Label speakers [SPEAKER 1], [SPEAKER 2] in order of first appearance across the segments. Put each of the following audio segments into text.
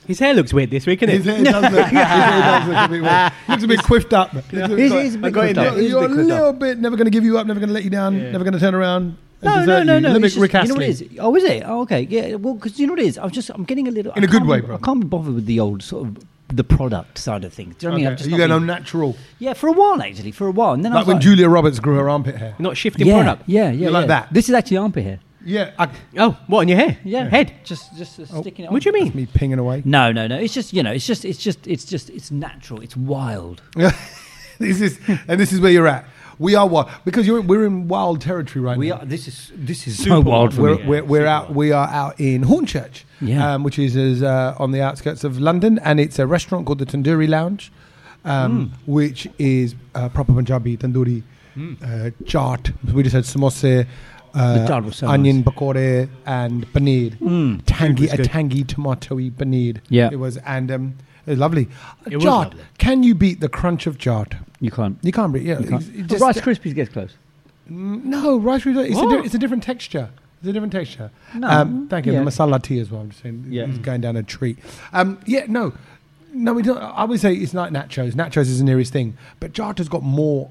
[SPEAKER 1] His hair looks weird this week, isn't it?
[SPEAKER 2] His hair does look a bit weird. Looks a bit quiffed up.
[SPEAKER 3] He's a bit quiffed up.
[SPEAKER 2] You're a little bit never going to give you up, never going to let you down, never going to turn around.
[SPEAKER 3] No.
[SPEAKER 2] A little bit Rick
[SPEAKER 3] You know what
[SPEAKER 2] Astley.
[SPEAKER 3] it is? Oh, is it? Oh, okay. Yeah. Well, because you know what it is? I'm getting a little...
[SPEAKER 2] In a good way, bro.
[SPEAKER 3] I can't be bothered with the old sort of... the product side of things. Do you know what I mean? I've just
[SPEAKER 2] You
[SPEAKER 3] not
[SPEAKER 2] going
[SPEAKER 3] been-
[SPEAKER 2] on natural.
[SPEAKER 3] Yeah, for a while, actually. For a while. And then I
[SPEAKER 2] Like
[SPEAKER 3] was
[SPEAKER 2] when Julia Roberts grew her armpit hair.
[SPEAKER 1] Not shifting
[SPEAKER 3] yeah,
[SPEAKER 1] product.
[SPEAKER 3] Yeah.
[SPEAKER 2] You like that?
[SPEAKER 3] This is actually armpit hair.
[SPEAKER 2] Yeah.
[SPEAKER 1] Oh, what, on your hair?
[SPEAKER 3] Yeah.
[SPEAKER 1] Head?
[SPEAKER 3] Just sticking it on.
[SPEAKER 1] What do you mean?
[SPEAKER 2] That's me pinging away.
[SPEAKER 3] No. It's just, it's natural. It's wild.
[SPEAKER 2] This is where you're at. We are wild because we're in wild territory right now.
[SPEAKER 3] This is
[SPEAKER 1] Super
[SPEAKER 3] so wild for me.
[SPEAKER 2] We are out in Hornchurch, which is on the outskirts of London, and it's a restaurant called the Tandoori Lounge, which is proper Punjabi tandoori chaat. We just had samosa,
[SPEAKER 3] The chaat was so
[SPEAKER 2] onion
[SPEAKER 3] nice.
[SPEAKER 2] pakore, and paneer, tangy tomatoey paneer.
[SPEAKER 3] Yeah.
[SPEAKER 2] It was it was lovely.
[SPEAKER 1] It was
[SPEAKER 2] Chaat.
[SPEAKER 1] lovely.
[SPEAKER 2] Can you beat the crunch of chaat?
[SPEAKER 3] You can't.
[SPEAKER 2] You can't beat. Yeah,
[SPEAKER 3] You can't.
[SPEAKER 2] it's
[SPEAKER 3] But Rice Krispies gets close.
[SPEAKER 2] no, Rice Krispies.
[SPEAKER 1] What?
[SPEAKER 2] It's a different texture. It's a different texture.
[SPEAKER 3] No.
[SPEAKER 2] Thank you.
[SPEAKER 3] Yeah.
[SPEAKER 2] The masala tea as well. I'm just saying.
[SPEAKER 3] Yeah.
[SPEAKER 2] It's going down a treat. No, we don't. I would say it's like nachos. Nachos is the nearest thing, but chaat has got more.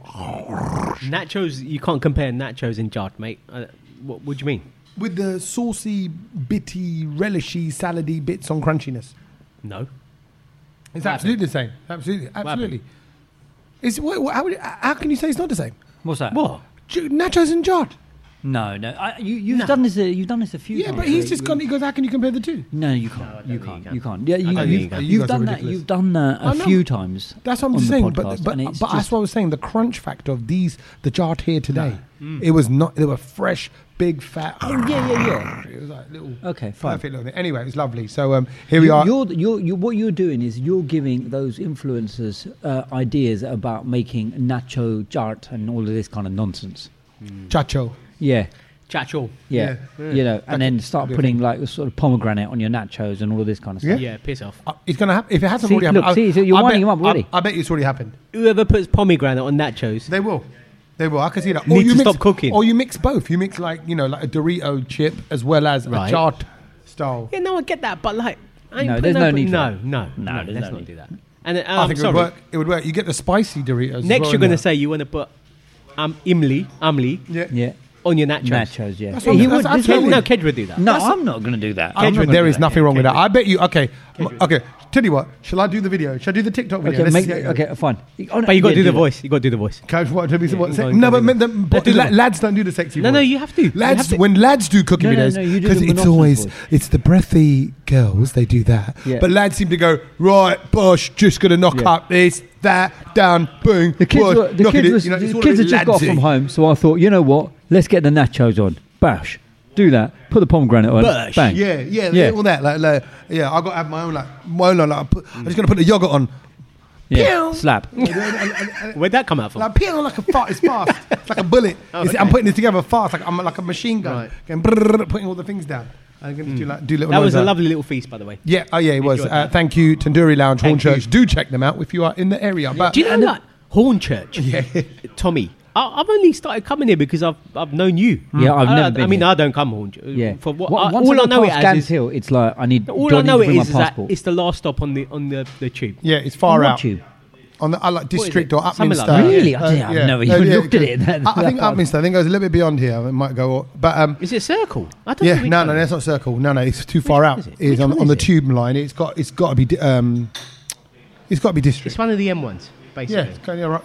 [SPEAKER 1] Nachos, you can't compare nachos and chaat, mate. What do you mean?
[SPEAKER 2] With the saucy, bitty, relishy, salady bits on crunchiness.
[SPEAKER 1] No.
[SPEAKER 2] It's
[SPEAKER 1] What
[SPEAKER 2] absolutely the same. Absolutely. It's, how can you say it's not the same?
[SPEAKER 3] What's that?
[SPEAKER 1] What?
[SPEAKER 2] Nachos and chaat.
[SPEAKER 3] No. You've done this. You've done this a few
[SPEAKER 2] Yeah,
[SPEAKER 3] times.
[SPEAKER 2] but he's just gone. He goes, how can you compare the two?
[SPEAKER 3] No, you can't.
[SPEAKER 1] No, I don't
[SPEAKER 3] you
[SPEAKER 1] think
[SPEAKER 3] can't.
[SPEAKER 1] you can.
[SPEAKER 3] You can't. Yeah,
[SPEAKER 1] I don't think you can.
[SPEAKER 2] You
[SPEAKER 3] you've
[SPEAKER 2] guys are
[SPEAKER 3] done that.
[SPEAKER 2] ridiculous.
[SPEAKER 3] You've done that
[SPEAKER 2] I
[SPEAKER 3] a
[SPEAKER 2] know.
[SPEAKER 3] few times.
[SPEAKER 2] That's what I'm
[SPEAKER 3] on
[SPEAKER 2] just
[SPEAKER 3] the
[SPEAKER 2] saying.
[SPEAKER 3] podcast,
[SPEAKER 2] But
[SPEAKER 3] and it's
[SPEAKER 2] that's
[SPEAKER 3] just-
[SPEAKER 2] what I was saying. The crunch factor of the chaat here today. It was not. They were fresh, big, fat.
[SPEAKER 3] Oh, yeah.
[SPEAKER 2] It was like little.
[SPEAKER 3] Okay, fine.
[SPEAKER 2] Perfect little thing. Anyway, it was lovely. So here we are.
[SPEAKER 3] What you're doing is you're giving those influencers ideas about making nacho chaat and all of this kind of nonsense.
[SPEAKER 2] Chacho.
[SPEAKER 3] Yeah.
[SPEAKER 1] Chacho.
[SPEAKER 3] Yeah.
[SPEAKER 2] Yeah.
[SPEAKER 3] You know, and then start
[SPEAKER 2] good
[SPEAKER 3] putting like a sort of pomegranate on your nachos and all of this kind of stuff.
[SPEAKER 1] Yeah, piss off.
[SPEAKER 2] It's gonna happen. If it hasn't
[SPEAKER 3] See,
[SPEAKER 2] already
[SPEAKER 3] look,
[SPEAKER 2] happened,
[SPEAKER 3] see, so you're
[SPEAKER 2] I
[SPEAKER 3] winding
[SPEAKER 2] bet-
[SPEAKER 3] him up already.
[SPEAKER 2] I bet it's already happened.
[SPEAKER 1] Whoever puts pomegranate on nachos.
[SPEAKER 2] They will. I can see that.
[SPEAKER 1] Need to stop cooking.
[SPEAKER 2] Or you mix both. You mix like a Dorito chip as well as
[SPEAKER 1] Right.
[SPEAKER 2] a chaat style.
[SPEAKER 1] Yeah, no, I get that, but like, I ain't
[SPEAKER 3] No,
[SPEAKER 1] putting
[SPEAKER 3] there's no need for that.
[SPEAKER 1] No,
[SPEAKER 3] there's
[SPEAKER 1] let's
[SPEAKER 3] no
[SPEAKER 1] not
[SPEAKER 3] need.
[SPEAKER 1] do that. And
[SPEAKER 2] I
[SPEAKER 1] I'm
[SPEAKER 2] think
[SPEAKER 1] sorry.
[SPEAKER 2] it would work. You get the spicy Doritos. as
[SPEAKER 1] Next,
[SPEAKER 2] well
[SPEAKER 1] you're
[SPEAKER 2] in
[SPEAKER 1] going to
[SPEAKER 2] there.
[SPEAKER 1] say you want to put amli
[SPEAKER 3] Yeah.
[SPEAKER 1] on your nachos.
[SPEAKER 3] Nachos, yeah.
[SPEAKER 2] That's what-
[SPEAKER 3] He
[SPEAKER 2] that's
[SPEAKER 3] would-
[SPEAKER 2] absolutely-
[SPEAKER 1] No, Kedge would do that.
[SPEAKER 3] No, I'm not going to do that.
[SPEAKER 2] There is nothing wrong with that. I bet you. Okay. Tell you what. Shall I do the video? Shall I do the TikTok video?
[SPEAKER 3] Okay,
[SPEAKER 2] Let's see how it goes.
[SPEAKER 3] okay, fine. Oh, no,
[SPEAKER 1] But you got to
[SPEAKER 3] yeah,
[SPEAKER 1] do the
[SPEAKER 3] that.
[SPEAKER 1] voice. You got to do the voice.
[SPEAKER 2] Coach, what? Tell me what?
[SPEAKER 1] go
[SPEAKER 2] No,
[SPEAKER 1] on,
[SPEAKER 2] but
[SPEAKER 1] do the-
[SPEAKER 2] lads don't do the sexy
[SPEAKER 1] No,
[SPEAKER 2] voice.
[SPEAKER 1] no, you have to. You
[SPEAKER 2] Lads,
[SPEAKER 1] have to.
[SPEAKER 2] when lads do cooking
[SPEAKER 3] No, no,
[SPEAKER 2] videos,
[SPEAKER 3] no, you do
[SPEAKER 2] because
[SPEAKER 3] the
[SPEAKER 2] it's
[SPEAKER 3] monotonous
[SPEAKER 2] always
[SPEAKER 3] voice.
[SPEAKER 2] it's the breathy girls. They do that,
[SPEAKER 3] Yeah.
[SPEAKER 2] but lads seem to go right. Bosh, just gonna knock
[SPEAKER 3] Yeah.
[SPEAKER 2] up this, that, down, boom.
[SPEAKER 3] The kids,
[SPEAKER 2] bosh,
[SPEAKER 3] were, the
[SPEAKER 2] knocking
[SPEAKER 3] kids,
[SPEAKER 2] it,
[SPEAKER 3] was,
[SPEAKER 2] you know, it's
[SPEAKER 3] the
[SPEAKER 2] all a
[SPEAKER 3] kids
[SPEAKER 2] bit
[SPEAKER 3] had just got
[SPEAKER 2] ladsy.
[SPEAKER 3] from home, so I thought, you know what? Let's get the nachos on. Bash. Do that. Put the pomegranate on.
[SPEAKER 1] Bash.
[SPEAKER 3] Bang.
[SPEAKER 2] Yeah, all that. Like, yeah, I got to have my own. I'm just gonna put the yogurt on.
[SPEAKER 3] Yeah.
[SPEAKER 2] Pew!
[SPEAKER 3] Slap.
[SPEAKER 1] Where'd that come out from?
[SPEAKER 2] Like peeling like a fart. It's fast. It's like a bullet.
[SPEAKER 1] okay.
[SPEAKER 2] I'm putting it together fast. Like I'm like a machine gun.
[SPEAKER 1] Right.
[SPEAKER 2] Going brrrr, putting all the things down. I'm going to do little.
[SPEAKER 1] That was
[SPEAKER 2] noises.
[SPEAKER 1] a lovely little feast, by the way.
[SPEAKER 2] Yeah, it was.
[SPEAKER 1] Enjoyed that.
[SPEAKER 2] Thank you, Tandoori Lounge,
[SPEAKER 1] Thank
[SPEAKER 2] Hornchurch.
[SPEAKER 1] you.
[SPEAKER 2] Do check them out if you are in the area. But
[SPEAKER 1] Do you know that Hornchurch?
[SPEAKER 2] Yeah.
[SPEAKER 1] Tommy, I've only started coming here because I've known you.
[SPEAKER 3] Yeah, I've never been
[SPEAKER 1] I mean,
[SPEAKER 3] here.
[SPEAKER 1] I don't come Hornchurch.
[SPEAKER 3] Yeah.
[SPEAKER 1] For what?
[SPEAKER 3] Once
[SPEAKER 1] all I
[SPEAKER 3] go
[SPEAKER 1] know it
[SPEAKER 3] past
[SPEAKER 1] as
[SPEAKER 3] Gans
[SPEAKER 1] is
[SPEAKER 3] Hill, it's like I need.
[SPEAKER 1] all
[SPEAKER 3] do
[SPEAKER 1] I know
[SPEAKER 3] need
[SPEAKER 1] it
[SPEAKER 3] to bring
[SPEAKER 1] is
[SPEAKER 3] my
[SPEAKER 1] that
[SPEAKER 3] passport.
[SPEAKER 1] it's the last stop on the tube.
[SPEAKER 2] yeah, it's far
[SPEAKER 3] On what
[SPEAKER 2] out.
[SPEAKER 3] tube?
[SPEAKER 2] On the like district
[SPEAKER 1] it?
[SPEAKER 2] or
[SPEAKER 1] Something
[SPEAKER 2] Upminster.
[SPEAKER 1] like that.
[SPEAKER 3] Really? I've never even looked at it.
[SPEAKER 2] I think Upminster. I think it goes a little bit beyond here. It might go, but
[SPEAKER 1] Is it Circle? I don't
[SPEAKER 2] yeah,
[SPEAKER 1] know which
[SPEAKER 2] no,
[SPEAKER 1] one.
[SPEAKER 2] that's not Circle. No, it's too far
[SPEAKER 1] one
[SPEAKER 2] out.
[SPEAKER 1] is it?
[SPEAKER 2] It's
[SPEAKER 1] Which
[SPEAKER 2] on
[SPEAKER 1] one
[SPEAKER 2] the
[SPEAKER 1] is it?
[SPEAKER 2] tube line. It's got to be. It's got to be district.
[SPEAKER 1] It's one of the M ones, basically.
[SPEAKER 2] Yeah,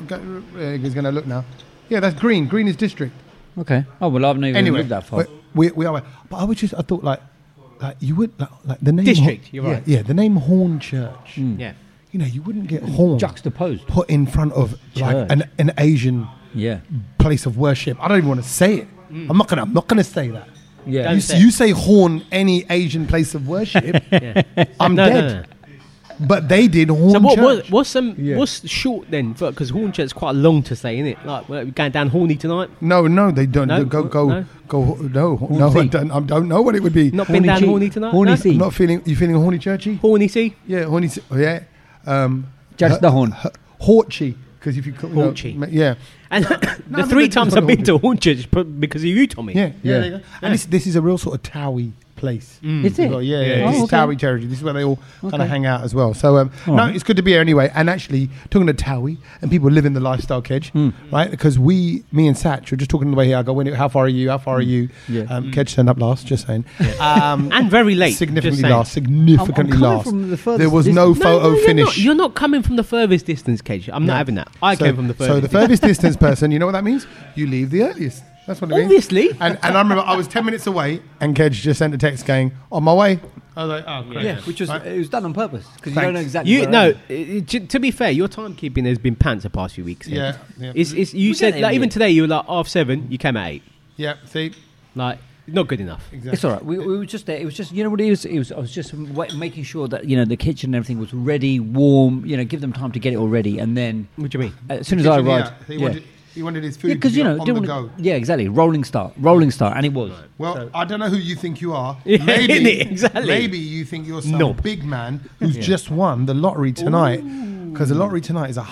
[SPEAKER 2] he's going to look now. Yeah, that's green. Green is district.
[SPEAKER 3] Okay. Oh well, I've never even
[SPEAKER 2] Anyway,
[SPEAKER 3] looked that far.
[SPEAKER 2] we are. But I thought like you would like the name
[SPEAKER 1] District, you're right.
[SPEAKER 2] Yeah, the name Hornchurch.
[SPEAKER 1] Yeah.
[SPEAKER 2] You know, you wouldn't get horn
[SPEAKER 3] Juxtaposed.
[SPEAKER 2] put in front of like
[SPEAKER 3] Church.
[SPEAKER 2] an Asian
[SPEAKER 3] Yeah.
[SPEAKER 2] place of worship. I don't even want to say it. I'm not gonna say that.
[SPEAKER 3] Yeah.
[SPEAKER 1] Don't
[SPEAKER 2] You,
[SPEAKER 1] say
[SPEAKER 2] you say horn any Asian place of worship,
[SPEAKER 1] Yeah.
[SPEAKER 2] I'm
[SPEAKER 1] No,
[SPEAKER 2] dead.
[SPEAKER 1] no.
[SPEAKER 2] But they did horn
[SPEAKER 1] So
[SPEAKER 2] church.
[SPEAKER 1] what's short then? Because Hornchurch's quite long to say, isn't it? Like we're going down Horny tonight.
[SPEAKER 2] No, they don't.
[SPEAKER 1] No?
[SPEAKER 2] Go.
[SPEAKER 1] No?
[SPEAKER 2] No,
[SPEAKER 3] Horny
[SPEAKER 2] I
[SPEAKER 3] sea.
[SPEAKER 2] don't know what it would be.
[SPEAKER 1] Not been down
[SPEAKER 3] Cheek.
[SPEAKER 1] Horny tonight.
[SPEAKER 3] Horny
[SPEAKER 1] no?
[SPEAKER 3] sea.
[SPEAKER 2] I'm not feeling. You feeling horny churchy?
[SPEAKER 1] Horny Sea.
[SPEAKER 2] Yeah, horny. Yeah.
[SPEAKER 3] Just the horn.
[SPEAKER 2] Horchy. Because if you cook,
[SPEAKER 1] Horchy.
[SPEAKER 2] yeah.
[SPEAKER 1] And
[SPEAKER 2] No,
[SPEAKER 1] the
[SPEAKER 2] but
[SPEAKER 1] three
[SPEAKER 2] they just
[SPEAKER 1] times
[SPEAKER 2] want
[SPEAKER 1] I've been to Hornchurch is because of you, Tommy.
[SPEAKER 2] Yeah.
[SPEAKER 3] Yeah.
[SPEAKER 2] There you go. And this is a real sort of towy place.
[SPEAKER 3] Is it?
[SPEAKER 2] Well, yeah.
[SPEAKER 1] Yeah.
[SPEAKER 2] This is
[SPEAKER 3] okay.
[SPEAKER 2] Towie territory. This is where they all kind
[SPEAKER 3] Okay.
[SPEAKER 2] of hang out as well. So, no,
[SPEAKER 3] right.
[SPEAKER 2] it's good to be here anyway. And actually, talking to Towie and people living the lifestyle, Kedge, right? Because me and Satch were just talking on the way here. I go, how far are you? How far are you?
[SPEAKER 3] Yeah.
[SPEAKER 2] Kedge turned up last, just saying.
[SPEAKER 1] And very late.
[SPEAKER 2] Significantly
[SPEAKER 1] just saying.
[SPEAKER 2] last. Significantly
[SPEAKER 3] I'm coming
[SPEAKER 2] last.
[SPEAKER 3] from the furthest
[SPEAKER 2] There was
[SPEAKER 3] distance.
[SPEAKER 2] no
[SPEAKER 1] No,
[SPEAKER 2] photo
[SPEAKER 1] you're
[SPEAKER 2] finish.
[SPEAKER 1] not. You're not coming from the furthest distance, Cage. I'm not having that. I came from the furthest.
[SPEAKER 2] So the furthest distance person, you know what that means? You leave the earliest. That's what it means.
[SPEAKER 1] Obviously.
[SPEAKER 2] And I remember I was 10 minutes away and Kedge just sent a text going, on my way. I was like, oh, great.
[SPEAKER 3] Yeah, which was
[SPEAKER 2] Right.
[SPEAKER 3] it was done on purpose because you
[SPEAKER 2] Thanks.
[SPEAKER 3] don't know exactly.
[SPEAKER 1] You
[SPEAKER 3] where
[SPEAKER 1] no.
[SPEAKER 3] I am.
[SPEAKER 1] To be fair, your timekeeping has been pants the past few weeks. Cage.
[SPEAKER 2] Yeah, yeah.
[SPEAKER 1] It's you
[SPEAKER 3] We
[SPEAKER 1] said
[SPEAKER 3] don't
[SPEAKER 1] like
[SPEAKER 3] even-
[SPEAKER 1] even today you were like 7:30. You came at 8.
[SPEAKER 2] Yeah, see?
[SPEAKER 1] Like not good enough.
[SPEAKER 2] Exactly.
[SPEAKER 3] It's all right. We were just there. It was just, you know what it was? I was just making sure that, you know, the kitchen and everything was ready, warm, you know, give them time to get it all ready. And then
[SPEAKER 1] What do you mean?
[SPEAKER 3] as soon as I
[SPEAKER 2] Kitchen, yeah.
[SPEAKER 3] arrived.
[SPEAKER 2] He wanted his
[SPEAKER 3] Yeah,
[SPEAKER 2] food
[SPEAKER 3] because, you know,
[SPEAKER 2] on the
[SPEAKER 3] didn't
[SPEAKER 2] go.
[SPEAKER 3] want- yeah, exactly. Rolling start. And it was.
[SPEAKER 2] Well, I don't know who you think you are.
[SPEAKER 1] Yeah,
[SPEAKER 2] Maybe,
[SPEAKER 1] innit? Exactly.
[SPEAKER 2] Maybe you think you're some
[SPEAKER 1] Nope.
[SPEAKER 2] big man who's just won the lottery tonight. Because the lottery tonight is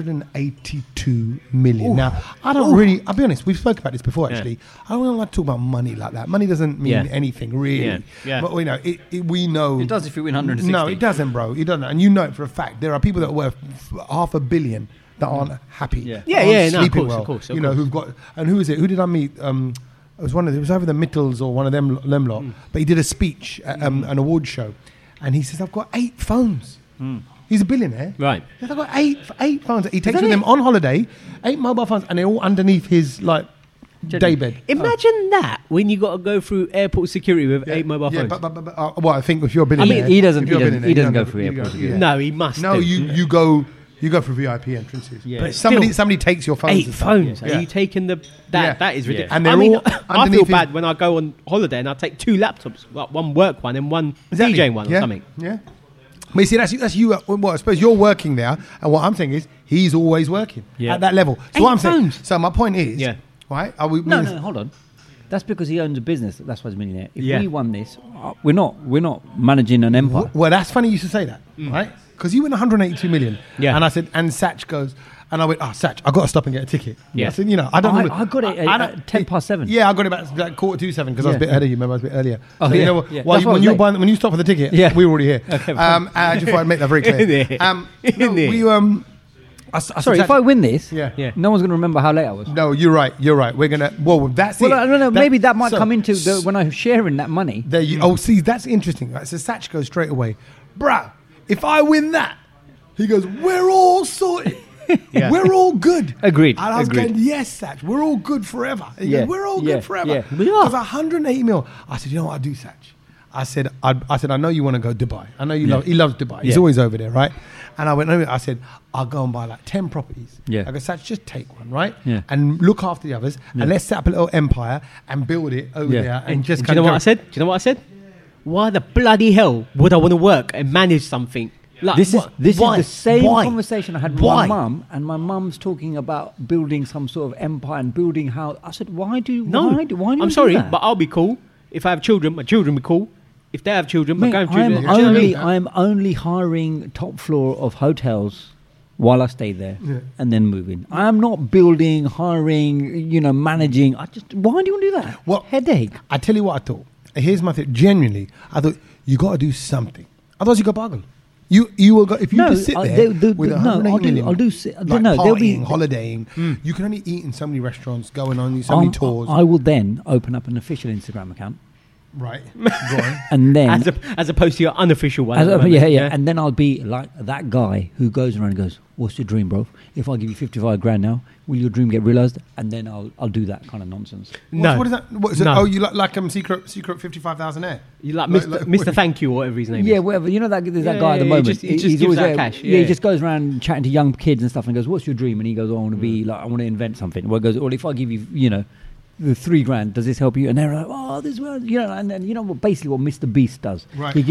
[SPEAKER 2] 182 million. Now, I don't really, I'll be honest, we've spoken about this before
[SPEAKER 1] Yeah.
[SPEAKER 2] actually. I don't like to talk about money like that. Money doesn't mean
[SPEAKER 1] Yeah.
[SPEAKER 2] anything really.
[SPEAKER 1] Yeah. Yeah.
[SPEAKER 2] But, you know, we know.
[SPEAKER 3] It does if you win 160.
[SPEAKER 2] No, it doesn't, bro. It doesn't. And you know it for a fact. There are people that are worth $500 million that aren't happy.
[SPEAKER 3] Yeah.
[SPEAKER 1] Yeah,
[SPEAKER 2] aren't
[SPEAKER 1] yeah, no, of
[SPEAKER 2] sleeping
[SPEAKER 1] course,
[SPEAKER 2] well.
[SPEAKER 1] of course, of
[SPEAKER 2] You know,
[SPEAKER 1] course.
[SPEAKER 2] who've got, and who is it? Who did I meet? It was it was either the Mittels or one of them lot. But he did a speech at an award show, and he says, "I've got 8 phones." He's a billionaire,
[SPEAKER 1] Right.
[SPEAKER 2] He's got 8 phones. He takes
[SPEAKER 3] that
[SPEAKER 2] with him
[SPEAKER 3] it?
[SPEAKER 2] on holiday, 8 mobile phones, and they're all underneath his daybed.
[SPEAKER 1] Imagine that when you got to go through airport security with 8 mobile
[SPEAKER 2] Yeah,
[SPEAKER 1] phones.
[SPEAKER 2] but well, I think if you're a billionaire,
[SPEAKER 3] he doesn't-
[SPEAKER 2] if you're a
[SPEAKER 3] he doesn't-
[SPEAKER 2] billionaire,
[SPEAKER 3] he doesn't
[SPEAKER 2] you
[SPEAKER 3] go
[SPEAKER 2] don't
[SPEAKER 3] through
[SPEAKER 2] you
[SPEAKER 3] airport
[SPEAKER 2] go-
[SPEAKER 3] security.
[SPEAKER 1] No, he must.
[SPEAKER 2] No,
[SPEAKER 1] do.
[SPEAKER 2] you go for VIP entrances.
[SPEAKER 3] Yeah.
[SPEAKER 1] But
[SPEAKER 2] somebody
[SPEAKER 1] still,
[SPEAKER 2] takes your phones.
[SPEAKER 1] 8
[SPEAKER 2] and stuff.
[SPEAKER 1] phones.
[SPEAKER 2] Yeah.
[SPEAKER 1] Are you taking that?
[SPEAKER 2] Yeah.
[SPEAKER 1] That is ridiculous.
[SPEAKER 2] And
[SPEAKER 1] I
[SPEAKER 2] they're
[SPEAKER 1] mean,
[SPEAKER 2] all
[SPEAKER 1] I feel
[SPEAKER 2] underneath his-
[SPEAKER 1] bad when I go on holiday and I take 2 laptops, like one work one and one
[SPEAKER 2] Exactly.
[SPEAKER 1] DJing one
[SPEAKER 2] yeah.
[SPEAKER 1] or something.
[SPEAKER 2] Yeah. But you see, that's you. Well, I suppose you're working there, and what I'm saying is he's always working
[SPEAKER 1] Yeah.
[SPEAKER 2] at that level. So
[SPEAKER 1] 8
[SPEAKER 2] what I'm saying.
[SPEAKER 1] phones.
[SPEAKER 2] So my point is,
[SPEAKER 1] Yeah.
[SPEAKER 2] right?
[SPEAKER 3] No, hold on. That's because he owns a business. That's why he's a millionaire. If
[SPEAKER 1] Yeah.
[SPEAKER 3] we won this, we're not managing an empire.
[SPEAKER 2] Well, that's funny you should say that, right? Because you win 182 million.
[SPEAKER 1] Yeah.
[SPEAKER 2] And I said, and Satch goes, and I went, Satch, I got to stop and get a ticket.
[SPEAKER 1] Yeah.
[SPEAKER 2] I said, you know, I don't know.
[SPEAKER 3] I got it at 10 past 7.
[SPEAKER 2] Yeah, I got it about 7:15 because I was a
[SPEAKER 3] Yeah.
[SPEAKER 2] bit ahead of you. Remember, I was a bit earlier.
[SPEAKER 3] Oh,
[SPEAKER 2] So,
[SPEAKER 3] yeah.
[SPEAKER 2] you know what?
[SPEAKER 3] Yeah.
[SPEAKER 2] Well,
[SPEAKER 3] That's why I
[SPEAKER 2] when
[SPEAKER 3] was
[SPEAKER 2] you
[SPEAKER 3] late.
[SPEAKER 2] when you stop for the ticket,
[SPEAKER 3] Yeah.
[SPEAKER 2] we were already here.
[SPEAKER 3] Okay, fine.
[SPEAKER 2] I just want to make that very clear.
[SPEAKER 1] Innit?
[SPEAKER 2] No,
[SPEAKER 1] Innit?
[SPEAKER 2] we I
[SPEAKER 3] Sorry,
[SPEAKER 2] said,
[SPEAKER 3] if I win this,
[SPEAKER 2] Yeah.
[SPEAKER 1] Yeah.
[SPEAKER 3] no one's going to remember how late I was.
[SPEAKER 2] No, you're right. We're gonna. Well, that's
[SPEAKER 3] Well,
[SPEAKER 2] it.
[SPEAKER 3] I don't know. Maybe that might
[SPEAKER 2] so-
[SPEAKER 3] come into when I'm sharing that money.
[SPEAKER 2] There you. Oh, see, that's interesting. Right? So Satch goes straight away, bruh. If I win that, he goes, we're all sorted.
[SPEAKER 1] Yeah.
[SPEAKER 2] We're all good.
[SPEAKER 3] Agreed,
[SPEAKER 2] And I was
[SPEAKER 3] agreed.
[SPEAKER 2] going, yes, Satch, we're all good forever. He
[SPEAKER 3] Yeah,
[SPEAKER 2] goes, we're all
[SPEAKER 3] yeah,
[SPEAKER 2] good forever.
[SPEAKER 3] yeah.
[SPEAKER 1] We are.
[SPEAKER 2] Because 180 mil. I said, you know what I do, Satch? I said, I know you want to go Dubai. I know you love. He loves Dubai. He's
[SPEAKER 3] Yeah.
[SPEAKER 2] always over there, right? And I went. I said, I'll go and buy like 10 properties.
[SPEAKER 3] Yeah.
[SPEAKER 2] I go, Satch, just take one, right?
[SPEAKER 3] Yeah.
[SPEAKER 2] And look after the others, and let's set up a little empire and build it over
[SPEAKER 3] Yeah.
[SPEAKER 2] there, and just
[SPEAKER 1] Do you know
[SPEAKER 2] kinda
[SPEAKER 1] what I said? Do you know what I said? Why the bloody hell would I want to work and manage something? Like,
[SPEAKER 3] This
[SPEAKER 1] why?
[SPEAKER 3] is the same
[SPEAKER 1] Why?
[SPEAKER 3] conversation I had with
[SPEAKER 1] Why?
[SPEAKER 3] my mum, and my mum's talking about building some sort of empire and building how. I said, why do you
[SPEAKER 1] No,
[SPEAKER 3] why do
[SPEAKER 1] I'm
[SPEAKER 3] you
[SPEAKER 1] sorry,
[SPEAKER 3] do that?
[SPEAKER 1] but I'll be cool if I have children. My children will be cool. If they have children, my
[SPEAKER 3] Mate,
[SPEAKER 1] grandchildren.
[SPEAKER 3] I'm
[SPEAKER 1] Do you know what I
[SPEAKER 3] only
[SPEAKER 1] mean?
[SPEAKER 3] I'm only hiring top floor of hotels while I stay there and then moving. I'm not building, hiring, managing. Why do you want to do that?
[SPEAKER 2] Well,
[SPEAKER 3] Headache.
[SPEAKER 2] I tell you what I thought. Here's my thing. Genuinely, I thought you got to do something. Otherwise, you go buggle. You will go if you just sit there with 180 million.
[SPEAKER 3] I'll do.
[SPEAKER 2] Like
[SPEAKER 3] No, there'll be.
[SPEAKER 2] partying, holidaying. You can only eat in so many restaurants, going on so many tours.
[SPEAKER 3] I will then open up an official Instagram account,
[SPEAKER 2] Right. Go on.
[SPEAKER 3] and then
[SPEAKER 1] as opposed to your unofficial one.
[SPEAKER 3] As
[SPEAKER 1] at the
[SPEAKER 3] of-
[SPEAKER 1] moment,
[SPEAKER 3] yeah, and then I'll be like that guy who goes around and goes, "What's your dream, bro? If I give you 55 grand now, will your dream get realised?" And then I'll do that kind of nonsense.
[SPEAKER 1] No.
[SPEAKER 2] What is that? What is it?
[SPEAKER 1] No.
[SPEAKER 2] Oh, you like secret 55,000 air?
[SPEAKER 1] You like Mr. Thank You or whatever his name
[SPEAKER 3] Yeah,
[SPEAKER 1] is.
[SPEAKER 3] whatever. You know that there's that
[SPEAKER 1] Yeah,
[SPEAKER 3] guy at the
[SPEAKER 1] yeah,
[SPEAKER 3] moment.
[SPEAKER 1] he just
[SPEAKER 3] He's
[SPEAKER 1] gives
[SPEAKER 3] always
[SPEAKER 1] out
[SPEAKER 3] there.
[SPEAKER 1] cash,
[SPEAKER 3] Yeah, he
[SPEAKER 1] yeah.
[SPEAKER 3] just goes around chatting to young kids and stuff and goes, "What's your dream?" And he goes, "I want to be like, I want to invent something." Well, he goes, "Well, if I give you, the 3 grand, does this help you?" And they're like, "Oh, this one," and then basically what Mr. Beast does.
[SPEAKER 2] Right.
[SPEAKER 3] He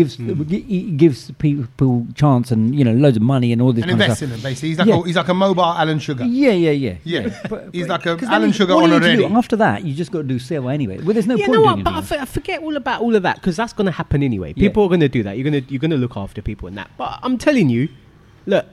[SPEAKER 3] gives people chance and loads of money and all this
[SPEAKER 2] And
[SPEAKER 3] kind of
[SPEAKER 2] invest
[SPEAKER 3] stuff.
[SPEAKER 2] in them, basically.
[SPEAKER 3] Yeah.
[SPEAKER 2] He's like a mobile Alan Sugar.
[SPEAKER 3] Yeah.
[SPEAKER 2] Yeah. He's like a
[SPEAKER 3] 'cause
[SPEAKER 2] Alan
[SPEAKER 3] then
[SPEAKER 2] Sugar
[SPEAKER 3] what
[SPEAKER 2] on
[SPEAKER 3] do you
[SPEAKER 2] a
[SPEAKER 3] need to
[SPEAKER 2] ready.
[SPEAKER 3] do? After that, you just got to do sale anyway. Well, there's no
[SPEAKER 1] You
[SPEAKER 3] point
[SPEAKER 1] know
[SPEAKER 3] doing
[SPEAKER 1] what? But
[SPEAKER 3] anything.
[SPEAKER 1] I forget all about all of that because that's going to happen anyway. People are going to do that. You're gonna look after people and that. But I'm telling you, look,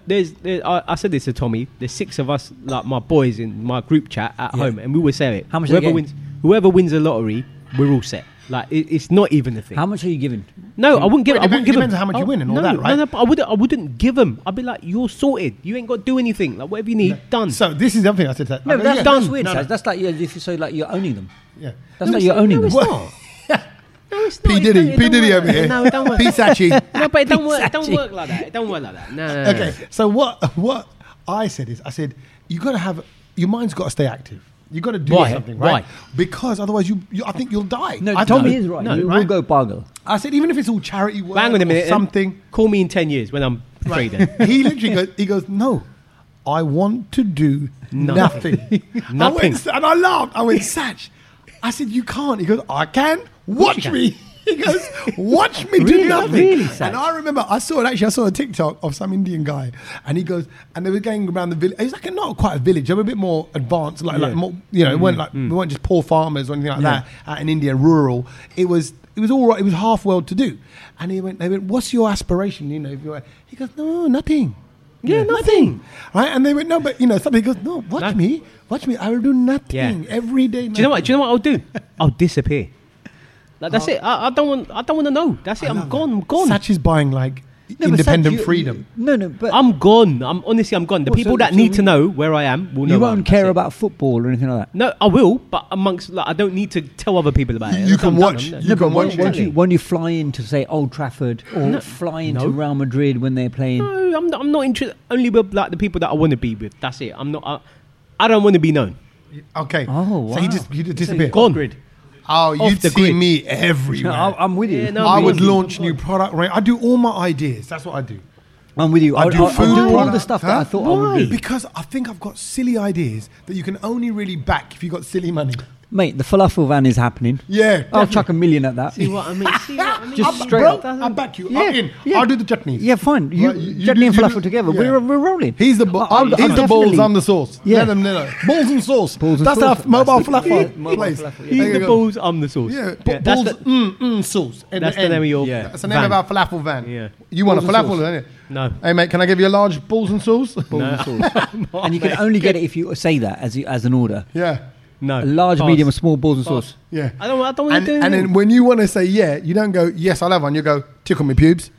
[SPEAKER 1] I said this to Tommy. There's 6 of us, like my boys in my group chat at home, and we always say it.
[SPEAKER 3] How much are they getting?
[SPEAKER 1] Whoever wins the lottery, we're all set. Like it's not even a thing.
[SPEAKER 3] How much are you giving?
[SPEAKER 1] No, I wouldn't give.
[SPEAKER 2] Well,
[SPEAKER 1] I wouldn't give
[SPEAKER 2] depends
[SPEAKER 1] them
[SPEAKER 2] how much you win and all
[SPEAKER 1] no,
[SPEAKER 2] that, right?
[SPEAKER 1] No, but I wouldn't give them. I'd be like, you're sorted. You ain't got to do anything. Like whatever you need, done.
[SPEAKER 2] So this is the other thing I said.
[SPEAKER 3] No, but that's
[SPEAKER 1] done.
[SPEAKER 3] weird.
[SPEAKER 2] No, no.
[SPEAKER 3] That's like if you say like you're owning them.
[SPEAKER 2] Yeah.
[SPEAKER 3] That's like you're owning
[SPEAKER 1] no,
[SPEAKER 3] them.
[SPEAKER 1] it's not. No, it's not.
[SPEAKER 2] P
[SPEAKER 1] It
[SPEAKER 2] Diddy,
[SPEAKER 1] don't- it
[SPEAKER 2] P
[SPEAKER 1] don't
[SPEAKER 2] Diddy
[SPEAKER 1] work.
[SPEAKER 2] over here.
[SPEAKER 1] No, it don't work.
[SPEAKER 2] P Sachi.
[SPEAKER 1] No, but it don't work. It don't
[SPEAKER 3] Exactly.
[SPEAKER 1] work like that. It don't work like that. No.
[SPEAKER 2] Okay, so what I said is, I said you got to have your mind's got to stay active. You got to do
[SPEAKER 1] Why?
[SPEAKER 2] something, right?
[SPEAKER 1] Why?
[SPEAKER 2] Because otherwise, you I think you'll die.
[SPEAKER 3] No,
[SPEAKER 2] I
[SPEAKER 3] Tommy
[SPEAKER 2] know.
[SPEAKER 3] is right.
[SPEAKER 1] No,
[SPEAKER 3] We'll
[SPEAKER 2] right?
[SPEAKER 3] go Bargle.
[SPEAKER 2] I said even if it's all charity work,
[SPEAKER 1] Hang on a minute.
[SPEAKER 2] or something.
[SPEAKER 1] Call me in 10 years when I'm trading.
[SPEAKER 2] He literally goes, no, I want to do nothing.
[SPEAKER 1] Nothing.
[SPEAKER 2] I went, and I laughed. I went, Satch. I said, you can't. He goes, I can. Watch
[SPEAKER 1] you
[SPEAKER 2] me. He goes, watch me do
[SPEAKER 3] Really?
[SPEAKER 2] nothing.
[SPEAKER 3] Really, Satch?
[SPEAKER 2] And I remember, I saw a TikTok of some Indian guy, and he goes, and they were going around the village. It was like not quite a village. They were a bit more advanced, like more, you know, it weren't like we weren't just poor farmers or anything like that out in India, rural. It was all right. It was half well to do. And they went, what's your aspiration? You know, if you're, he goes, no, nothing.
[SPEAKER 1] Yeah, nothing.
[SPEAKER 2] Right? And they went, no, but you know, somebody goes, no, watch me, I will do nothing every day.
[SPEAKER 1] Do you know what? Do you know what I'll do? I'll disappear. Like that's it. I don't want to know. That's it. I'm gone.
[SPEAKER 2] Satch is buying like
[SPEAKER 3] No, but
[SPEAKER 2] independent
[SPEAKER 3] Satch, you-
[SPEAKER 2] freedom.
[SPEAKER 3] No, but
[SPEAKER 1] I'm gone. I'm gone. The
[SPEAKER 3] What,
[SPEAKER 1] people
[SPEAKER 3] so-
[SPEAKER 1] that
[SPEAKER 3] so
[SPEAKER 1] need to know where I am will know.
[SPEAKER 3] you
[SPEAKER 1] where I am.
[SPEAKER 3] won't care
[SPEAKER 1] That's it.
[SPEAKER 3] about football or anything like that.
[SPEAKER 1] No, I will, but amongst like, I don't need to tell other people about it.
[SPEAKER 2] You
[SPEAKER 1] That's
[SPEAKER 2] can
[SPEAKER 1] what I'm
[SPEAKER 2] watch.
[SPEAKER 1] done.
[SPEAKER 2] You can watch
[SPEAKER 1] Exactly.
[SPEAKER 2] it.
[SPEAKER 3] When you fly into say Old Trafford or
[SPEAKER 1] No.
[SPEAKER 3] fly into
[SPEAKER 1] No.
[SPEAKER 3] Real Madrid when they're playing.
[SPEAKER 1] No, I'm not interested. Only with like the people that I want to be with. That's it. I'm not. I don't want to be known.
[SPEAKER 2] Okay.
[SPEAKER 3] Oh,
[SPEAKER 2] So he
[SPEAKER 3] wow.
[SPEAKER 2] just disappeared.
[SPEAKER 1] Gone. Grid.
[SPEAKER 2] Oh, you'd
[SPEAKER 1] the
[SPEAKER 2] see
[SPEAKER 1] grid.
[SPEAKER 2] me everywhere.
[SPEAKER 3] No, I'm with you.
[SPEAKER 1] Yeah, no,
[SPEAKER 2] I
[SPEAKER 1] I'm
[SPEAKER 2] would
[SPEAKER 1] with you.
[SPEAKER 2] launch new product range. I do all my ideas. That's what I do.
[SPEAKER 3] I'm with you.
[SPEAKER 2] I do
[SPEAKER 3] I'll
[SPEAKER 2] food
[SPEAKER 3] do all the
[SPEAKER 2] products,
[SPEAKER 3] stuff that
[SPEAKER 2] huh?
[SPEAKER 3] I thought I would do.
[SPEAKER 2] Because I think I've got silly ideas that you can only really back if you got silly money.
[SPEAKER 3] Mate, the falafel van is happening.
[SPEAKER 2] Yeah,
[SPEAKER 3] I'll
[SPEAKER 2] definitely.
[SPEAKER 3] chuck $1 million at that.
[SPEAKER 1] See what I mean? See what I mean?
[SPEAKER 3] Just
[SPEAKER 2] I'm-
[SPEAKER 3] straight
[SPEAKER 2] bro,
[SPEAKER 3] up.
[SPEAKER 2] I'll back you.
[SPEAKER 3] Yeah,
[SPEAKER 2] I'm in.
[SPEAKER 3] yeah.
[SPEAKER 2] I'll do the chutneys.
[SPEAKER 3] Yeah, fine.
[SPEAKER 2] Right, you
[SPEAKER 3] Chutney
[SPEAKER 2] do-
[SPEAKER 3] and
[SPEAKER 2] you
[SPEAKER 3] falafel
[SPEAKER 2] do-
[SPEAKER 3] together.
[SPEAKER 2] yeah.
[SPEAKER 3] We're rolling.
[SPEAKER 2] He's the
[SPEAKER 3] I'll
[SPEAKER 2] he's the
[SPEAKER 3] definitely-
[SPEAKER 2] balls. I'm the sauce.
[SPEAKER 3] Yeah.
[SPEAKER 2] Let them know. Balls and sauce.
[SPEAKER 3] Balls and
[SPEAKER 2] That's
[SPEAKER 3] sauce.
[SPEAKER 2] our mobile
[SPEAKER 3] That's the-
[SPEAKER 2] falafel
[SPEAKER 3] mobile
[SPEAKER 2] place.
[SPEAKER 3] falafel, yeah.
[SPEAKER 2] There
[SPEAKER 1] He's
[SPEAKER 2] you
[SPEAKER 1] the
[SPEAKER 2] go.
[SPEAKER 1] balls. I'm the sauce.
[SPEAKER 2] Yeah,
[SPEAKER 1] that's
[SPEAKER 2] balls,
[SPEAKER 1] the-
[SPEAKER 2] sauce. At
[SPEAKER 1] That's the
[SPEAKER 2] end.
[SPEAKER 1] name of your
[SPEAKER 3] Yeah.
[SPEAKER 2] That's the name
[SPEAKER 1] van.
[SPEAKER 2] of our falafel van.
[SPEAKER 1] Yeah.
[SPEAKER 2] You want a
[SPEAKER 3] Balls and
[SPEAKER 2] falafel,
[SPEAKER 3] sauce.
[SPEAKER 2] don't you?
[SPEAKER 1] No.
[SPEAKER 2] Hey mate, can I give you a large balls and sauce?
[SPEAKER 3] And you can only get it if you say that as an order.
[SPEAKER 2] Yeah,
[SPEAKER 1] No.
[SPEAKER 3] A large,
[SPEAKER 1] Pass.
[SPEAKER 3] medium, or small balls and
[SPEAKER 1] Pass.
[SPEAKER 3] sauce.
[SPEAKER 2] yeah.
[SPEAKER 1] I don't want to
[SPEAKER 2] And,
[SPEAKER 1] do
[SPEAKER 2] and
[SPEAKER 1] anything.
[SPEAKER 2] then when you want to say yeah, you don't go yes, I'll have one. You go tickle me pubes.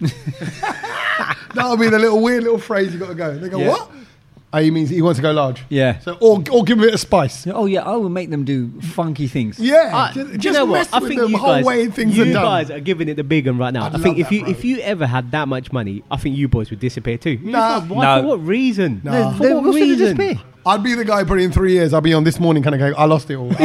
[SPEAKER 2] That'll be the little weird little phrase you got to go. They go
[SPEAKER 3] Yeah.
[SPEAKER 2] what? Oh, he means he wants to go large.
[SPEAKER 3] Yeah.
[SPEAKER 2] So or give a bit of spice.
[SPEAKER 3] Oh yeah, I will make them do funky things.
[SPEAKER 2] Yeah.
[SPEAKER 1] Do
[SPEAKER 2] just
[SPEAKER 1] you know
[SPEAKER 2] mess
[SPEAKER 1] what? I
[SPEAKER 2] with
[SPEAKER 1] think
[SPEAKER 2] the
[SPEAKER 1] you
[SPEAKER 2] whole
[SPEAKER 1] guys,
[SPEAKER 2] way things
[SPEAKER 1] you
[SPEAKER 2] are done.
[SPEAKER 1] guys are giving it the big one right now.
[SPEAKER 2] I'd
[SPEAKER 1] I think
[SPEAKER 2] love that,
[SPEAKER 1] if you ever had that much money, I think you boys would disappear too.
[SPEAKER 2] Nah.
[SPEAKER 1] Why?
[SPEAKER 3] No.
[SPEAKER 1] For what reason?
[SPEAKER 2] No.
[SPEAKER 1] For
[SPEAKER 3] They're
[SPEAKER 1] what
[SPEAKER 3] also
[SPEAKER 1] reason?
[SPEAKER 3] disappear.
[SPEAKER 2] I'd be the guy probably in 3 years. I'll be on this morning kind of going, I lost it all.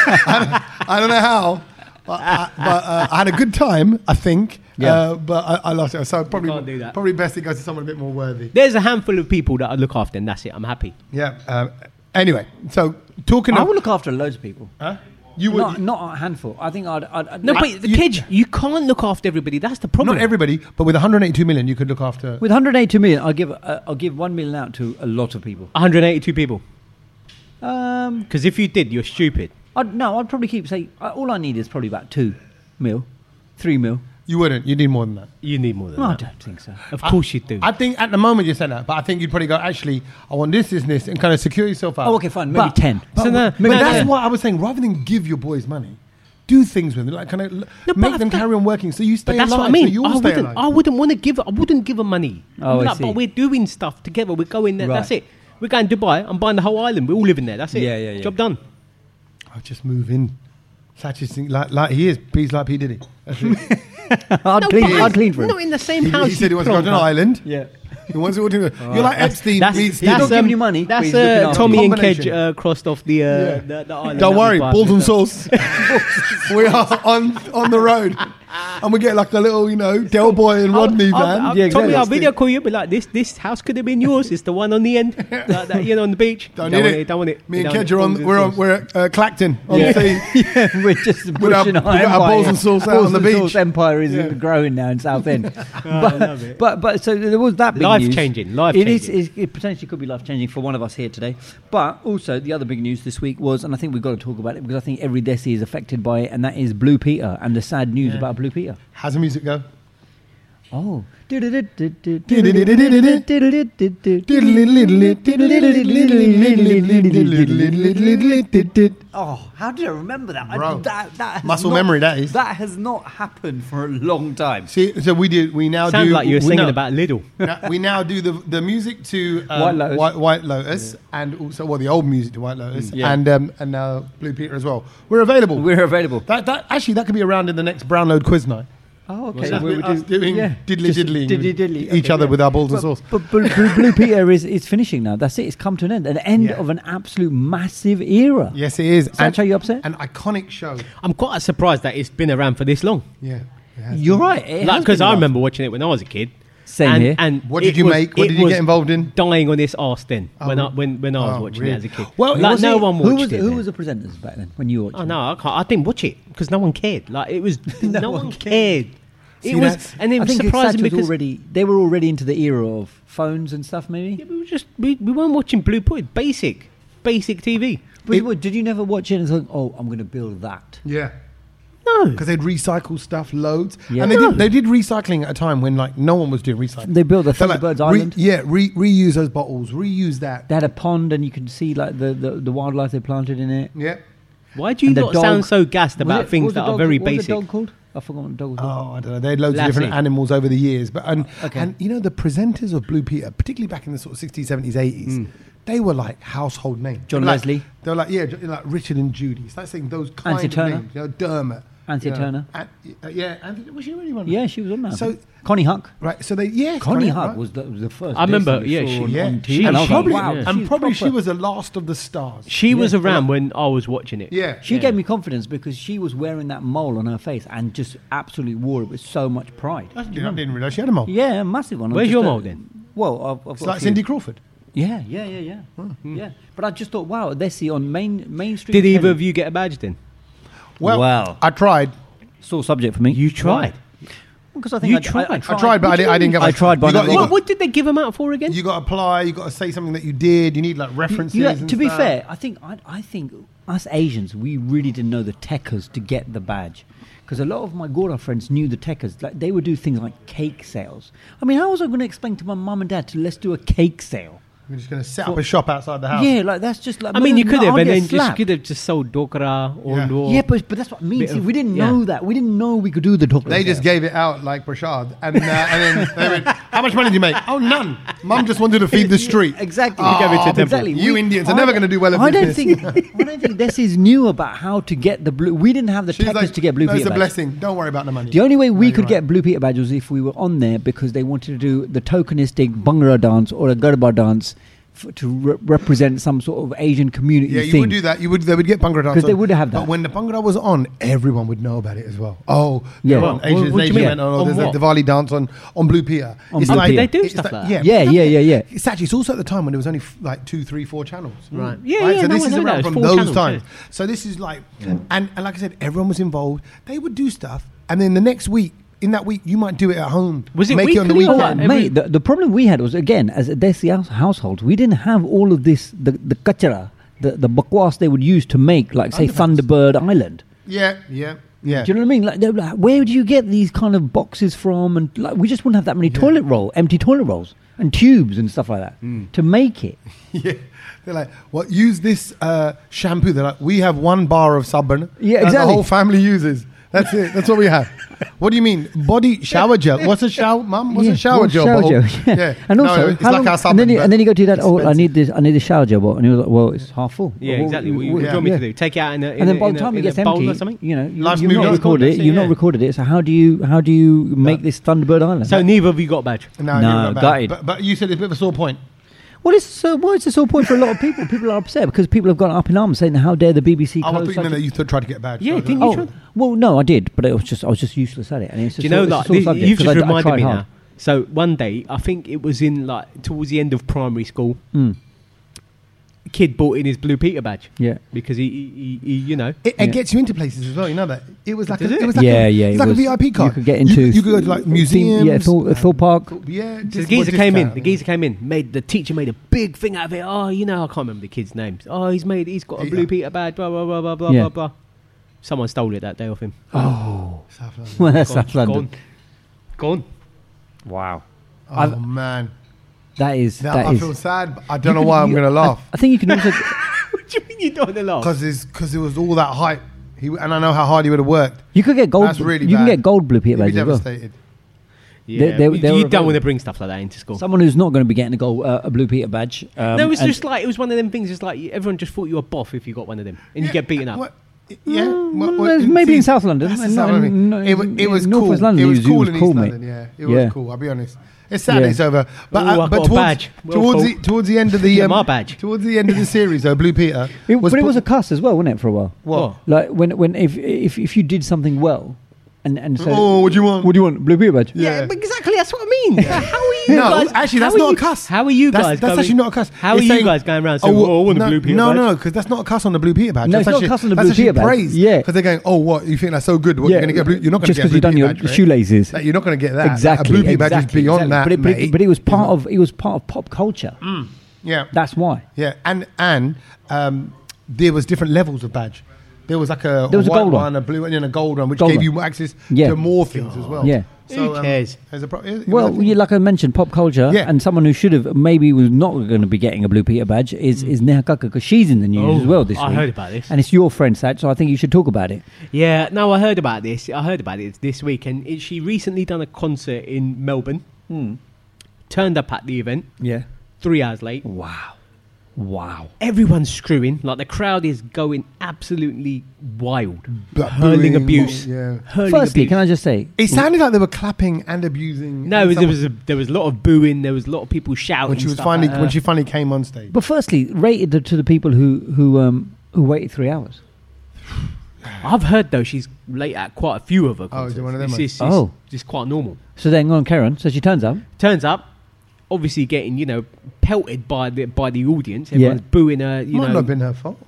[SPEAKER 2] I don't know how, but I had a good time, I think.
[SPEAKER 3] Yeah.
[SPEAKER 2] But I lost it. So probably
[SPEAKER 1] can't do that.
[SPEAKER 2] Probably best it goes to someone a bit more worthy.
[SPEAKER 1] There's a handful of people that I look after, and that's it. I'm happy.
[SPEAKER 2] Yeah. Anyway, so talking
[SPEAKER 3] I
[SPEAKER 2] of...
[SPEAKER 3] will look after loads of people.
[SPEAKER 2] Huh? You would...
[SPEAKER 3] Not a handful. I think I'd
[SPEAKER 1] No,
[SPEAKER 3] like-
[SPEAKER 1] but the kids, you can't look after everybody. That's the problem.
[SPEAKER 2] Not everybody, but with 182 million, you could look after...
[SPEAKER 3] with 182 million, I'll give 1 million out to a lot of people.
[SPEAKER 1] 182 people.
[SPEAKER 3] Um,
[SPEAKER 1] Because if you did, you're stupid.
[SPEAKER 3] I'd probably keep say all I need is probably about 2 mil, 3 mil.
[SPEAKER 2] You wouldn't. You need more than that.
[SPEAKER 1] You need more than
[SPEAKER 3] No, I
[SPEAKER 1] that.
[SPEAKER 3] don't think so.
[SPEAKER 1] Of course you do.
[SPEAKER 2] I think at the moment you said that, but I think you'd probably go, actually, I want this, and kind of secure yourself out.
[SPEAKER 3] Oh, okay, fine. Maybe
[SPEAKER 2] But-
[SPEAKER 3] 10.
[SPEAKER 2] But,
[SPEAKER 1] So no,
[SPEAKER 2] but
[SPEAKER 1] no,
[SPEAKER 2] that's
[SPEAKER 1] no.
[SPEAKER 2] what I was saying. Rather than give your boys money, do things with them, like kind of make them carry on working, so you stay
[SPEAKER 1] But that's
[SPEAKER 2] alive.
[SPEAKER 1] what I mean.
[SPEAKER 2] So you all stay alive.
[SPEAKER 1] I wouldn't give them money.
[SPEAKER 3] Oh, I
[SPEAKER 1] Like,
[SPEAKER 3] see.
[SPEAKER 1] but we're doing stuff together. We're going there.
[SPEAKER 3] Right.
[SPEAKER 1] That's it. We're going to Dubai. I'm buying the whole island. We're all living there. That's it.
[SPEAKER 3] Yeah.
[SPEAKER 1] Job done.
[SPEAKER 2] I'll just move in. Such a thing, like he is. He's like P Diddy. That's it.
[SPEAKER 3] I'd clean for him.
[SPEAKER 1] Not in the same
[SPEAKER 2] he,
[SPEAKER 1] house.
[SPEAKER 2] he said he
[SPEAKER 1] you
[SPEAKER 2] wants to go to an
[SPEAKER 1] plonker.
[SPEAKER 2] island.
[SPEAKER 3] Yeah.
[SPEAKER 2] He wants to go to. You're like Epstein meets.
[SPEAKER 3] He's not giving you money, but
[SPEAKER 1] That's
[SPEAKER 3] he's looking after
[SPEAKER 1] Tommy
[SPEAKER 2] you.
[SPEAKER 1] and Kedge
[SPEAKER 2] Combination.
[SPEAKER 1] crossed off the
[SPEAKER 2] Yeah.
[SPEAKER 1] the island.
[SPEAKER 2] Don't
[SPEAKER 1] that
[SPEAKER 2] worry,
[SPEAKER 1] we buy.
[SPEAKER 2] balls and sauce. We are on the road, and we get like a little, Del Boy and Rodney van.
[SPEAKER 3] Yeah,
[SPEAKER 1] Tommy,
[SPEAKER 3] exactly.
[SPEAKER 1] I'll video call you, but like this house could have been yours. It's the one on the end, like that, on the beach.
[SPEAKER 2] Don't
[SPEAKER 1] want
[SPEAKER 2] need it.
[SPEAKER 1] Don't want it.
[SPEAKER 2] Me and
[SPEAKER 1] Don't
[SPEAKER 2] Kedge are
[SPEAKER 1] want
[SPEAKER 2] on.
[SPEAKER 1] it.
[SPEAKER 2] We're
[SPEAKER 1] Balls and
[SPEAKER 2] at Clacton on
[SPEAKER 3] Yeah.
[SPEAKER 2] the sea.
[SPEAKER 3] Yeah, we're just
[SPEAKER 2] With our-
[SPEAKER 3] pushing
[SPEAKER 2] with
[SPEAKER 3] our
[SPEAKER 2] our
[SPEAKER 3] empire.
[SPEAKER 2] balls and sauce out
[SPEAKER 3] Balls
[SPEAKER 2] on the
[SPEAKER 3] and
[SPEAKER 2] beach.
[SPEAKER 3] sauce empire is
[SPEAKER 2] Yeah.
[SPEAKER 3] growing now in Southend.
[SPEAKER 1] I love it.
[SPEAKER 3] But so there was that big
[SPEAKER 1] Life
[SPEAKER 3] news.
[SPEAKER 1] changing,
[SPEAKER 3] It potentially could be life changing for one of us here today. But also the other big news this week was, and I think we've got to talk about it because I think every Desi is affected by it, and that is Blue Peter and the sad news about Blue Peter.
[SPEAKER 2] How's the music go?
[SPEAKER 3] Oh. Oh, how did I remember that?
[SPEAKER 2] Bro,
[SPEAKER 3] that
[SPEAKER 2] muscle memory, that is.
[SPEAKER 3] That has not happened for a long time.
[SPEAKER 2] See, so we now
[SPEAKER 1] Sounds
[SPEAKER 2] do.
[SPEAKER 1] like you were
[SPEAKER 2] we
[SPEAKER 1] singing
[SPEAKER 2] now-
[SPEAKER 1] about Lidl.
[SPEAKER 2] we now do the music to
[SPEAKER 3] White Lotus.
[SPEAKER 2] White Lotus, and also the old music to White Lotus,
[SPEAKER 3] Yeah.
[SPEAKER 2] and now Blue Peter as well. We're available.
[SPEAKER 3] We're available.
[SPEAKER 2] That actually that could be around in the next Brownload quiz night.
[SPEAKER 3] Oh,
[SPEAKER 1] What's
[SPEAKER 3] okay.
[SPEAKER 1] that?
[SPEAKER 3] We
[SPEAKER 2] Us doing diddly
[SPEAKER 3] Just
[SPEAKER 2] diddly,
[SPEAKER 3] diddly.
[SPEAKER 2] each
[SPEAKER 3] Okay,
[SPEAKER 2] other
[SPEAKER 3] yeah.
[SPEAKER 2] with our balls and sauce.
[SPEAKER 3] But Blue Peter is finishing now. That's it. It's come to an end. An end
[SPEAKER 2] Yeah.
[SPEAKER 3] of an absolute massive era.
[SPEAKER 2] Yes, it is.
[SPEAKER 3] Is that how you upset?
[SPEAKER 2] An iconic show.
[SPEAKER 1] I'm quite surprised that it's been around for this long.
[SPEAKER 2] Yeah. it has
[SPEAKER 3] You're
[SPEAKER 2] been.
[SPEAKER 3] right. it has
[SPEAKER 1] Because
[SPEAKER 3] been
[SPEAKER 1] I
[SPEAKER 3] around.
[SPEAKER 1] remember watching it when I was a kid.
[SPEAKER 3] Same
[SPEAKER 1] and,
[SPEAKER 3] here.
[SPEAKER 1] And
[SPEAKER 2] What did
[SPEAKER 1] it
[SPEAKER 2] you
[SPEAKER 1] was-
[SPEAKER 2] make? What
[SPEAKER 1] it
[SPEAKER 2] did you
[SPEAKER 1] was
[SPEAKER 2] get involved in?
[SPEAKER 1] Dying on this arse then when
[SPEAKER 2] Oh,
[SPEAKER 1] I when I was
[SPEAKER 2] oh,
[SPEAKER 1] watching
[SPEAKER 2] really?
[SPEAKER 1] it as a kid.
[SPEAKER 2] Well,
[SPEAKER 1] like
[SPEAKER 2] was
[SPEAKER 1] no
[SPEAKER 2] it-
[SPEAKER 1] one
[SPEAKER 3] Who
[SPEAKER 1] watched
[SPEAKER 3] was
[SPEAKER 1] it.
[SPEAKER 3] who
[SPEAKER 1] then.
[SPEAKER 3] was the presenters back then when you watched?
[SPEAKER 1] Oh
[SPEAKER 3] it?
[SPEAKER 1] no, I didn't watch it because no one cared. Like it was no one cared.
[SPEAKER 2] See,
[SPEAKER 1] It was,
[SPEAKER 2] that's-
[SPEAKER 1] and it
[SPEAKER 3] I
[SPEAKER 1] was
[SPEAKER 3] think
[SPEAKER 1] surprising
[SPEAKER 3] Satch was
[SPEAKER 1] because
[SPEAKER 3] they were already into the era of phones and stuff. Maybe.
[SPEAKER 1] yeah, we weren't watching Blue Peter. Basic TV.
[SPEAKER 3] But did you never watch it and think, oh, I'm going to build that?
[SPEAKER 2] Yeah.
[SPEAKER 1] No,
[SPEAKER 2] Because they'd recycle stuff loads,
[SPEAKER 3] Yeah.
[SPEAKER 2] and they did recycling at a time when like no one was doing recycling.
[SPEAKER 3] They built the
[SPEAKER 2] They're like,
[SPEAKER 3] Thunderbirds Island.
[SPEAKER 2] reuse those bottles, reuse that.
[SPEAKER 3] They had a pond, and you could see like the wildlife they planted in it.
[SPEAKER 2] Yeah.
[SPEAKER 1] why do you
[SPEAKER 3] And the
[SPEAKER 1] not
[SPEAKER 3] dog-
[SPEAKER 1] sound so gassed
[SPEAKER 3] Was
[SPEAKER 1] about
[SPEAKER 3] it- what
[SPEAKER 1] things
[SPEAKER 3] was the
[SPEAKER 1] that are
[SPEAKER 3] dog-
[SPEAKER 1] very
[SPEAKER 3] what was
[SPEAKER 1] basic?
[SPEAKER 3] the dog called? I forgot what the dog was called.
[SPEAKER 2] Oh, I don't know. They had loads
[SPEAKER 1] Lassie.
[SPEAKER 2] of different animals over the years, but
[SPEAKER 3] Okay.
[SPEAKER 2] and you know the presenters of Blue Peter, particularly back in the sort of 60s, 70s, 80s, they were like household names.
[SPEAKER 3] John
[SPEAKER 2] Like-
[SPEAKER 3] Leslie.
[SPEAKER 2] They were like like Richard and Judy. It's like saying those kind
[SPEAKER 3] Nancy
[SPEAKER 2] of
[SPEAKER 3] Turner.
[SPEAKER 2] names. You know, Dermot.
[SPEAKER 3] Anthea
[SPEAKER 2] you know,
[SPEAKER 3] Turner.
[SPEAKER 2] Yeah, Anthea, was she really one?
[SPEAKER 3] Yeah, she was on that. I
[SPEAKER 2] So-
[SPEAKER 3] think. Connie Huck.
[SPEAKER 2] Right. So they
[SPEAKER 3] Connie Huck
[SPEAKER 2] right.
[SPEAKER 3] was the first.
[SPEAKER 1] I remember,
[SPEAKER 3] person we
[SPEAKER 1] yeah,
[SPEAKER 3] saw
[SPEAKER 1] she-
[SPEAKER 3] on-
[SPEAKER 2] Yeah,
[SPEAKER 3] on TV.
[SPEAKER 1] she-
[SPEAKER 3] and I was
[SPEAKER 1] she-
[SPEAKER 3] like,
[SPEAKER 2] probably,
[SPEAKER 3] wow,
[SPEAKER 1] yeah.
[SPEAKER 2] and
[SPEAKER 3] she's
[SPEAKER 2] probably she
[SPEAKER 3] proper.
[SPEAKER 2] was the last of the stars.
[SPEAKER 1] She was
[SPEAKER 3] Yeah.
[SPEAKER 1] around when I was watching it.
[SPEAKER 2] Yeah.
[SPEAKER 3] She gave me confidence because she was wearing that mole on her face and just absolutely wore it with so much pride.
[SPEAKER 2] I didn't realise she had a mole.
[SPEAKER 3] Yeah, a massive one.
[SPEAKER 1] Where's
[SPEAKER 3] Just
[SPEAKER 1] your
[SPEAKER 3] a-
[SPEAKER 1] mole then?
[SPEAKER 3] Well, I've
[SPEAKER 2] It's
[SPEAKER 3] got
[SPEAKER 2] like
[SPEAKER 3] a few.
[SPEAKER 2] Cindy Crawford.
[SPEAKER 3] Yeah. Yeah. But I just thought, wow, they see on mainstream.
[SPEAKER 1] Did either
[SPEAKER 3] telly-
[SPEAKER 1] of you get a badge then?
[SPEAKER 2] Well,
[SPEAKER 3] Wow.
[SPEAKER 2] I tried.
[SPEAKER 3] Sore subject for me.
[SPEAKER 1] You tried.
[SPEAKER 3] Because I think
[SPEAKER 1] You
[SPEAKER 3] I
[SPEAKER 1] tried.
[SPEAKER 2] I tried, but I didn't get.
[SPEAKER 3] I tried, but
[SPEAKER 2] you got,
[SPEAKER 3] I
[SPEAKER 2] you
[SPEAKER 1] What,
[SPEAKER 2] got,
[SPEAKER 1] what did they give them out for again?
[SPEAKER 2] you got to apply. You got to say something that you did. You need like references. and
[SPEAKER 3] to be
[SPEAKER 2] stuff.
[SPEAKER 3] fair, I think us Asians, we really didn't know the techers to get the badge. Because a lot of my Gora friends knew the techers. Like they would do things like cake sales. I mean, how was I going to explain to my mum and dad to let's do a cake sale?
[SPEAKER 2] We're just going to set up a shop outside the house.
[SPEAKER 3] Yeah, like that's just like.
[SPEAKER 1] I mean, you could have,
[SPEAKER 3] I'd
[SPEAKER 1] and
[SPEAKER 3] get
[SPEAKER 1] then just
[SPEAKER 3] slapped.
[SPEAKER 1] could have just sold dokra or
[SPEAKER 2] Yeah.
[SPEAKER 1] no.
[SPEAKER 3] Yeah, but that's what I mean.
[SPEAKER 1] Bit
[SPEAKER 3] See,
[SPEAKER 1] of-
[SPEAKER 3] we didn't
[SPEAKER 1] yeah.
[SPEAKER 3] know that. We didn't know we could do the doctor.
[SPEAKER 2] They just gave it out like Prashad, and then they went, "How much money did you make?" "Oh, none. Mum just wanted to feed the street."
[SPEAKER 3] Exactly.
[SPEAKER 2] Oh,
[SPEAKER 1] gave it to temple.
[SPEAKER 3] exactly.
[SPEAKER 2] You Indians are never going to do well at
[SPEAKER 3] I don't
[SPEAKER 2] business.
[SPEAKER 3] think. I don't think Desi's knew about how to get the blue. We didn't have the
[SPEAKER 2] She was
[SPEAKER 3] techers to get blue
[SPEAKER 2] "No, it's
[SPEAKER 3] Peter
[SPEAKER 2] a
[SPEAKER 3] badge.
[SPEAKER 2] blessing. Don't worry about the money."
[SPEAKER 3] The only way we
[SPEAKER 2] No,
[SPEAKER 3] could
[SPEAKER 2] you're
[SPEAKER 3] get blue Peter badge was if we were on there because they wanted to do the tokenistic Bhangra dance or a Garba dance to represent some sort of Asian community
[SPEAKER 2] Yeah, you
[SPEAKER 3] thing.
[SPEAKER 2] would do that. They would get Bhangra dance
[SPEAKER 3] 'Cause they
[SPEAKER 2] on.
[SPEAKER 3] would have that.
[SPEAKER 2] But when the Bhangra was on, everyone would know about it as well. Oh,
[SPEAKER 3] Yeah.
[SPEAKER 2] yeah.
[SPEAKER 3] Well,
[SPEAKER 2] Asia's
[SPEAKER 1] what do you
[SPEAKER 2] Nation
[SPEAKER 1] mean?
[SPEAKER 2] went on. Oh,
[SPEAKER 1] On
[SPEAKER 2] there's
[SPEAKER 1] what?
[SPEAKER 2] a Diwali dance on Blue Peter.
[SPEAKER 3] On
[SPEAKER 2] It's
[SPEAKER 3] Blue
[SPEAKER 2] like
[SPEAKER 3] Peter.
[SPEAKER 1] They do
[SPEAKER 2] it's
[SPEAKER 1] stuff
[SPEAKER 2] like-
[SPEAKER 1] like that.
[SPEAKER 3] Yeah.
[SPEAKER 2] It's actually it's also at the time when there was only like 2, 3, 4 channels.
[SPEAKER 1] Right. Yeah,
[SPEAKER 2] Right?
[SPEAKER 1] yeah.
[SPEAKER 2] So
[SPEAKER 1] no,
[SPEAKER 2] this
[SPEAKER 1] I
[SPEAKER 2] is
[SPEAKER 1] know
[SPEAKER 2] around
[SPEAKER 1] that.
[SPEAKER 2] from
[SPEAKER 1] It's 4
[SPEAKER 2] those
[SPEAKER 1] channels,
[SPEAKER 2] times.
[SPEAKER 1] yeah.
[SPEAKER 2] So this is like, and like I said, everyone was involved. They would do stuff, and then the next week, in that week, you might do it at home.
[SPEAKER 1] Was it
[SPEAKER 2] make it on the
[SPEAKER 1] weekly or
[SPEAKER 2] weekend?
[SPEAKER 1] what?
[SPEAKER 3] Mate, the problem we had was, again, as a Desi household, we didn't have all of this, the kachara, the bakwas they would use to make, like, say, Thunderbird Island.
[SPEAKER 2] Yeah.
[SPEAKER 3] Do you know what I mean? Like, they were like, where do you get these kind of boxes from? And like, we just wouldn't have that many empty toilet rolls and tubes and stuff like that to make it.
[SPEAKER 2] Yeah. They're like, what? Use this shampoo. They're like, we have 1 bar of sabun.
[SPEAKER 3] Yeah,
[SPEAKER 2] that
[SPEAKER 3] exactly.
[SPEAKER 2] The whole family uses. That's it. That's what we have. What do you mean? Body shower gel. What's a shower, Mum? What's a shower
[SPEAKER 3] well,
[SPEAKER 2] gel?
[SPEAKER 3] Shower
[SPEAKER 2] bottle?
[SPEAKER 3] gel, yeah. And
[SPEAKER 2] No,
[SPEAKER 3] also,
[SPEAKER 2] it's
[SPEAKER 3] how
[SPEAKER 2] like
[SPEAKER 3] long-
[SPEAKER 2] our sabun.
[SPEAKER 3] and then you go to that. Oh, I
[SPEAKER 2] expensive.
[SPEAKER 3] need a shower gel bottle, and he was like, well, it's half full.
[SPEAKER 1] Yeah,
[SPEAKER 3] Well,
[SPEAKER 1] exactly. What do
[SPEAKER 2] yeah.
[SPEAKER 1] you want me
[SPEAKER 3] yeah.
[SPEAKER 1] to do? Take it out in a
[SPEAKER 3] And then by the time it
[SPEAKER 1] in
[SPEAKER 3] gets
[SPEAKER 1] a bowl
[SPEAKER 3] empty,
[SPEAKER 1] or something?
[SPEAKER 3] you know,
[SPEAKER 2] Life's
[SPEAKER 3] you've
[SPEAKER 2] moved
[SPEAKER 3] not
[SPEAKER 2] on.
[SPEAKER 3] recorded it.
[SPEAKER 1] That's it,
[SPEAKER 3] You've not
[SPEAKER 1] yeah.
[SPEAKER 3] recorded it. So how do you make this Thunderbird Island?
[SPEAKER 1] So neither of you got a badge.
[SPEAKER 2] No,
[SPEAKER 3] No,
[SPEAKER 2] you're not bad.
[SPEAKER 3] gutted.
[SPEAKER 2] But you said it's a bit of a sore point.
[SPEAKER 3] Well, why is this all point for a lot of people? People are upset because people have gone up in arms saying, "How dare the BBC?"
[SPEAKER 2] I was
[SPEAKER 3] close
[SPEAKER 2] thinking
[SPEAKER 3] such
[SPEAKER 2] that
[SPEAKER 3] a-"
[SPEAKER 2] you tried to get a badge.
[SPEAKER 1] Yeah,
[SPEAKER 2] So I
[SPEAKER 1] didn't
[SPEAKER 2] was
[SPEAKER 1] you
[SPEAKER 2] like,
[SPEAKER 1] try?
[SPEAKER 3] Well, no, I did, but I was just useless at it. And it's
[SPEAKER 1] Do you know, like, you've
[SPEAKER 3] you've
[SPEAKER 1] just reminded me now. So one day, I think it was in like towards the end of primary school, a kid bought in his Blue Peter badge.
[SPEAKER 3] Yeah.
[SPEAKER 1] Because he you know.
[SPEAKER 2] It
[SPEAKER 3] Yeah.
[SPEAKER 2] gets you into places as well. You know that it was like
[SPEAKER 1] Does
[SPEAKER 2] a,
[SPEAKER 1] it?
[SPEAKER 2] it was like
[SPEAKER 3] Yeah,
[SPEAKER 2] a,
[SPEAKER 3] yeah,
[SPEAKER 2] It's
[SPEAKER 3] it
[SPEAKER 2] like
[SPEAKER 3] was-
[SPEAKER 2] a VIP card.
[SPEAKER 3] you could get into
[SPEAKER 2] You could go to like museums.
[SPEAKER 3] yeah, Thor Park.
[SPEAKER 2] Yeah.
[SPEAKER 1] So
[SPEAKER 2] just
[SPEAKER 1] the geezer
[SPEAKER 2] for
[SPEAKER 1] came in.
[SPEAKER 2] discount.
[SPEAKER 1] The geezer came in. The teacher made a big thing out of it. Oh, you know, I can't remember the kids' names. Oh, he's got a
[SPEAKER 2] Yeah.
[SPEAKER 1] Blue Peter badge. Blah blah blah blah blah
[SPEAKER 3] Yeah.
[SPEAKER 1] blah blah. Someone stole it that day off him.
[SPEAKER 3] Oh,
[SPEAKER 2] South London.
[SPEAKER 3] well, that's
[SPEAKER 1] Gone,
[SPEAKER 3] South London.
[SPEAKER 1] Gone.
[SPEAKER 3] Wow.
[SPEAKER 2] Oh man,
[SPEAKER 3] That is.
[SPEAKER 2] I feel sad. But I don't know why I'm going to laugh.
[SPEAKER 3] I think you can also.
[SPEAKER 1] What do you mean you don't want to laugh?
[SPEAKER 2] Because it was all that hype. And I know how hard he would have worked.
[SPEAKER 3] You could get gold.
[SPEAKER 2] That's really
[SPEAKER 3] you can
[SPEAKER 2] bad.
[SPEAKER 3] get gold Blue Peter
[SPEAKER 2] He'd be
[SPEAKER 3] badges as well.
[SPEAKER 2] devastated.
[SPEAKER 1] Yeah, you don't want to bring stuff like that into school.
[SPEAKER 3] Someone who's not going to be getting a Blue Peter badge.
[SPEAKER 1] No, it was just like it was one of them things. It's like everyone just thought you were boff if you got one of them, and you get beaten up.
[SPEAKER 3] Maybe in South London.
[SPEAKER 2] It was
[SPEAKER 3] North
[SPEAKER 2] cool.
[SPEAKER 3] West London.
[SPEAKER 2] It was cool in East
[SPEAKER 3] mate.
[SPEAKER 2] London. Yeah, it was cool. I'll be honest. It's sad
[SPEAKER 3] Yeah.
[SPEAKER 2] it's over, but
[SPEAKER 1] Ooh, I got a badge.
[SPEAKER 2] towards the end of the
[SPEAKER 1] my badge.
[SPEAKER 2] towards the end of the series, though, Blue Peter
[SPEAKER 3] But it was a cuss as well, wasn't it, for a while?
[SPEAKER 2] what?
[SPEAKER 3] Like when if you did something well, and so
[SPEAKER 2] What do you want?
[SPEAKER 3] What do you want? Blue Peter badge.
[SPEAKER 2] Yeah.
[SPEAKER 1] But exactly. That's what I mean. How are you
[SPEAKER 2] No,
[SPEAKER 1] guys?
[SPEAKER 2] actually, that's
[SPEAKER 1] how are
[SPEAKER 2] not a
[SPEAKER 1] you-
[SPEAKER 2] cuss.
[SPEAKER 1] How are you guys?
[SPEAKER 2] That's actually not a cuss.
[SPEAKER 1] How are
[SPEAKER 2] It's
[SPEAKER 1] you
[SPEAKER 2] saying-
[SPEAKER 1] guys going around saying, "Oh, I want a Blue Peter badge"?
[SPEAKER 2] No, because that's not a cuss on the Blue Peter badge.
[SPEAKER 3] No,
[SPEAKER 2] That's
[SPEAKER 3] it's not a
[SPEAKER 2] actually-
[SPEAKER 3] cuss on the
[SPEAKER 2] that's
[SPEAKER 3] Blue
[SPEAKER 2] actually
[SPEAKER 3] Peter badge.
[SPEAKER 2] praise.
[SPEAKER 3] Yeah.
[SPEAKER 2] Because they're going, oh, what? You think that's so good? What, you're going to get blue? You're not going to
[SPEAKER 3] just
[SPEAKER 2] get a
[SPEAKER 3] because
[SPEAKER 2] Blue
[SPEAKER 3] you've done
[SPEAKER 2] Peter
[SPEAKER 3] your
[SPEAKER 2] badge, right?
[SPEAKER 3] shoelaces.
[SPEAKER 2] Like, you're not going to get that.
[SPEAKER 3] Exactly.
[SPEAKER 2] A Blue Peter badge is
[SPEAKER 3] exactly,
[SPEAKER 2] beyond
[SPEAKER 3] exactly.
[SPEAKER 2] that,
[SPEAKER 3] But
[SPEAKER 2] mate.
[SPEAKER 3] it was part of pop culture.
[SPEAKER 2] Yeah.
[SPEAKER 3] That's why.
[SPEAKER 2] Yeah, and there was different levels of badge. There was like a
[SPEAKER 3] There was a
[SPEAKER 2] white
[SPEAKER 3] gold
[SPEAKER 2] one,
[SPEAKER 3] one.
[SPEAKER 2] a blue one, and a gold one, which
[SPEAKER 3] Gold
[SPEAKER 2] gave
[SPEAKER 3] one.
[SPEAKER 2] you access
[SPEAKER 3] Yeah.
[SPEAKER 2] to more things as well.
[SPEAKER 3] Yeah.
[SPEAKER 1] Who cares?
[SPEAKER 2] There's a it was
[SPEAKER 3] Well,
[SPEAKER 2] a thing.
[SPEAKER 3] yeah, like I mentioned, pop culture,
[SPEAKER 2] Yeah.
[SPEAKER 3] and someone who should have maybe was not going to be getting a Blue Peter badge is Neha Kakkar, because she's in the news as well this week.
[SPEAKER 1] I heard about this.
[SPEAKER 3] And it's your friend, Sach, so I think you should talk about it.
[SPEAKER 1] Yeah, no, I heard about this. I heard about it this week, and she recently done a concert in Melbourne. Turned up at the event
[SPEAKER 3] Yeah.
[SPEAKER 1] 3 hours late.
[SPEAKER 3] Wow.
[SPEAKER 1] Everyone's screwing. Like the crowd is going absolutely wild,
[SPEAKER 2] But
[SPEAKER 1] hurling
[SPEAKER 2] booing,
[SPEAKER 1] abuse.
[SPEAKER 2] Yeah.
[SPEAKER 1] Hurling
[SPEAKER 3] Firstly,
[SPEAKER 1] abuse.
[SPEAKER 3] can I just say,
[SPEAKER 2] It sounded like they were clapping and abusing.
[SPEAKER 1] No,
[SPEAKER 2] and
[SPEAKER 1] there was a lot of booing. There was a lot of people shouting.
[SPEAKER 2] when she was
[SPEAKER 1] stuff
[SPEAKER 2] finally
[SPEAKER 1] at her.
[SPEAKER 2] when she finally came on stage.
[SPEAKER 3] but firstly, rated to the people who waited 3 hours.
[SPEAKER 1] I've heard though she's late at quite a few of her
[SPEAKER 2] Oh, is
[SPEAKER 1] concerts.
[SPEAKER 2] it one of them
[SPEAKER 1] It's
[SPEAKER 3] ones?
[SPEAKER 1] just quite normal.
[SPEAKER 3] So then, go on, Karen. So she turns up.
[SPEAKER 1] Turns up, obviously getting pelted by the audience. Everyone's booing her.
[SPEAKER 2] Might not have been her fault.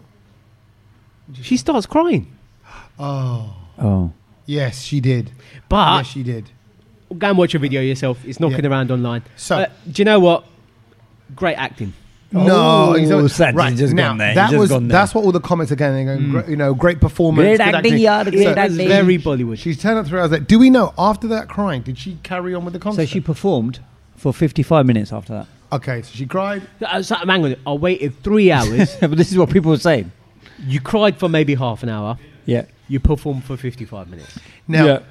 [SPEAKER 1] She starts crying.
[SPEAKER 3] Oh.
[SPEAKER 2] Yes, she did.
[SPEAKER 1] But
[SPEAKER 2] Yes, she did.
[SPEAKER 1] go and watch a video yourself. It's knocking
[SPEAKER 2] Yeah.
[SPEAKER 1] around online.
[SPEAKER 2] So-
[SPEAKER 1] do you know what? Great acting.
[SPEAKER 2] No,
[SPEAKER 3] Sad,
[SPEAKER 2] right
[SPEAKER 3] he's just
[SPEAKER 2] now
[SPEAKER 3] gone there.
[SPEAKER 2] that
[SPEAKER 3] He's just
[SPEAKER 2] was
[SPEAKER 3] gone there.
[SPEAKER 2] that's what all the comments are going. They're going, great performance,
[SPEAKER 3] Great
[SPEAKER 2] good
[SPEAKER 3] acting, yeah, the great
[SPEAKER 2] So-
[SPEAKER 3] acting.
[SPEAKER 1] Very Bollywood.
[SPEAKER 2] She's turned up 3 hours late. Do we know after that crying? Did she carry on with the concert?
[SPEAKER 3] So she performed for 55 minutes after that.
[SPEAKER 2] Okay, so she cried.
[SPEAKER 1] Hang on, I waited 3 hours.
[SPEAKER 3] But this is what people were saying.
[SPEAKER 1] You cried for maybe half an hour.
[SPEAKER 3] Yeah.
[SPEAKER 1] You performed for 55 minutes.
[SPEAKER 2] Now,
[SPEAKER 3] Yeah.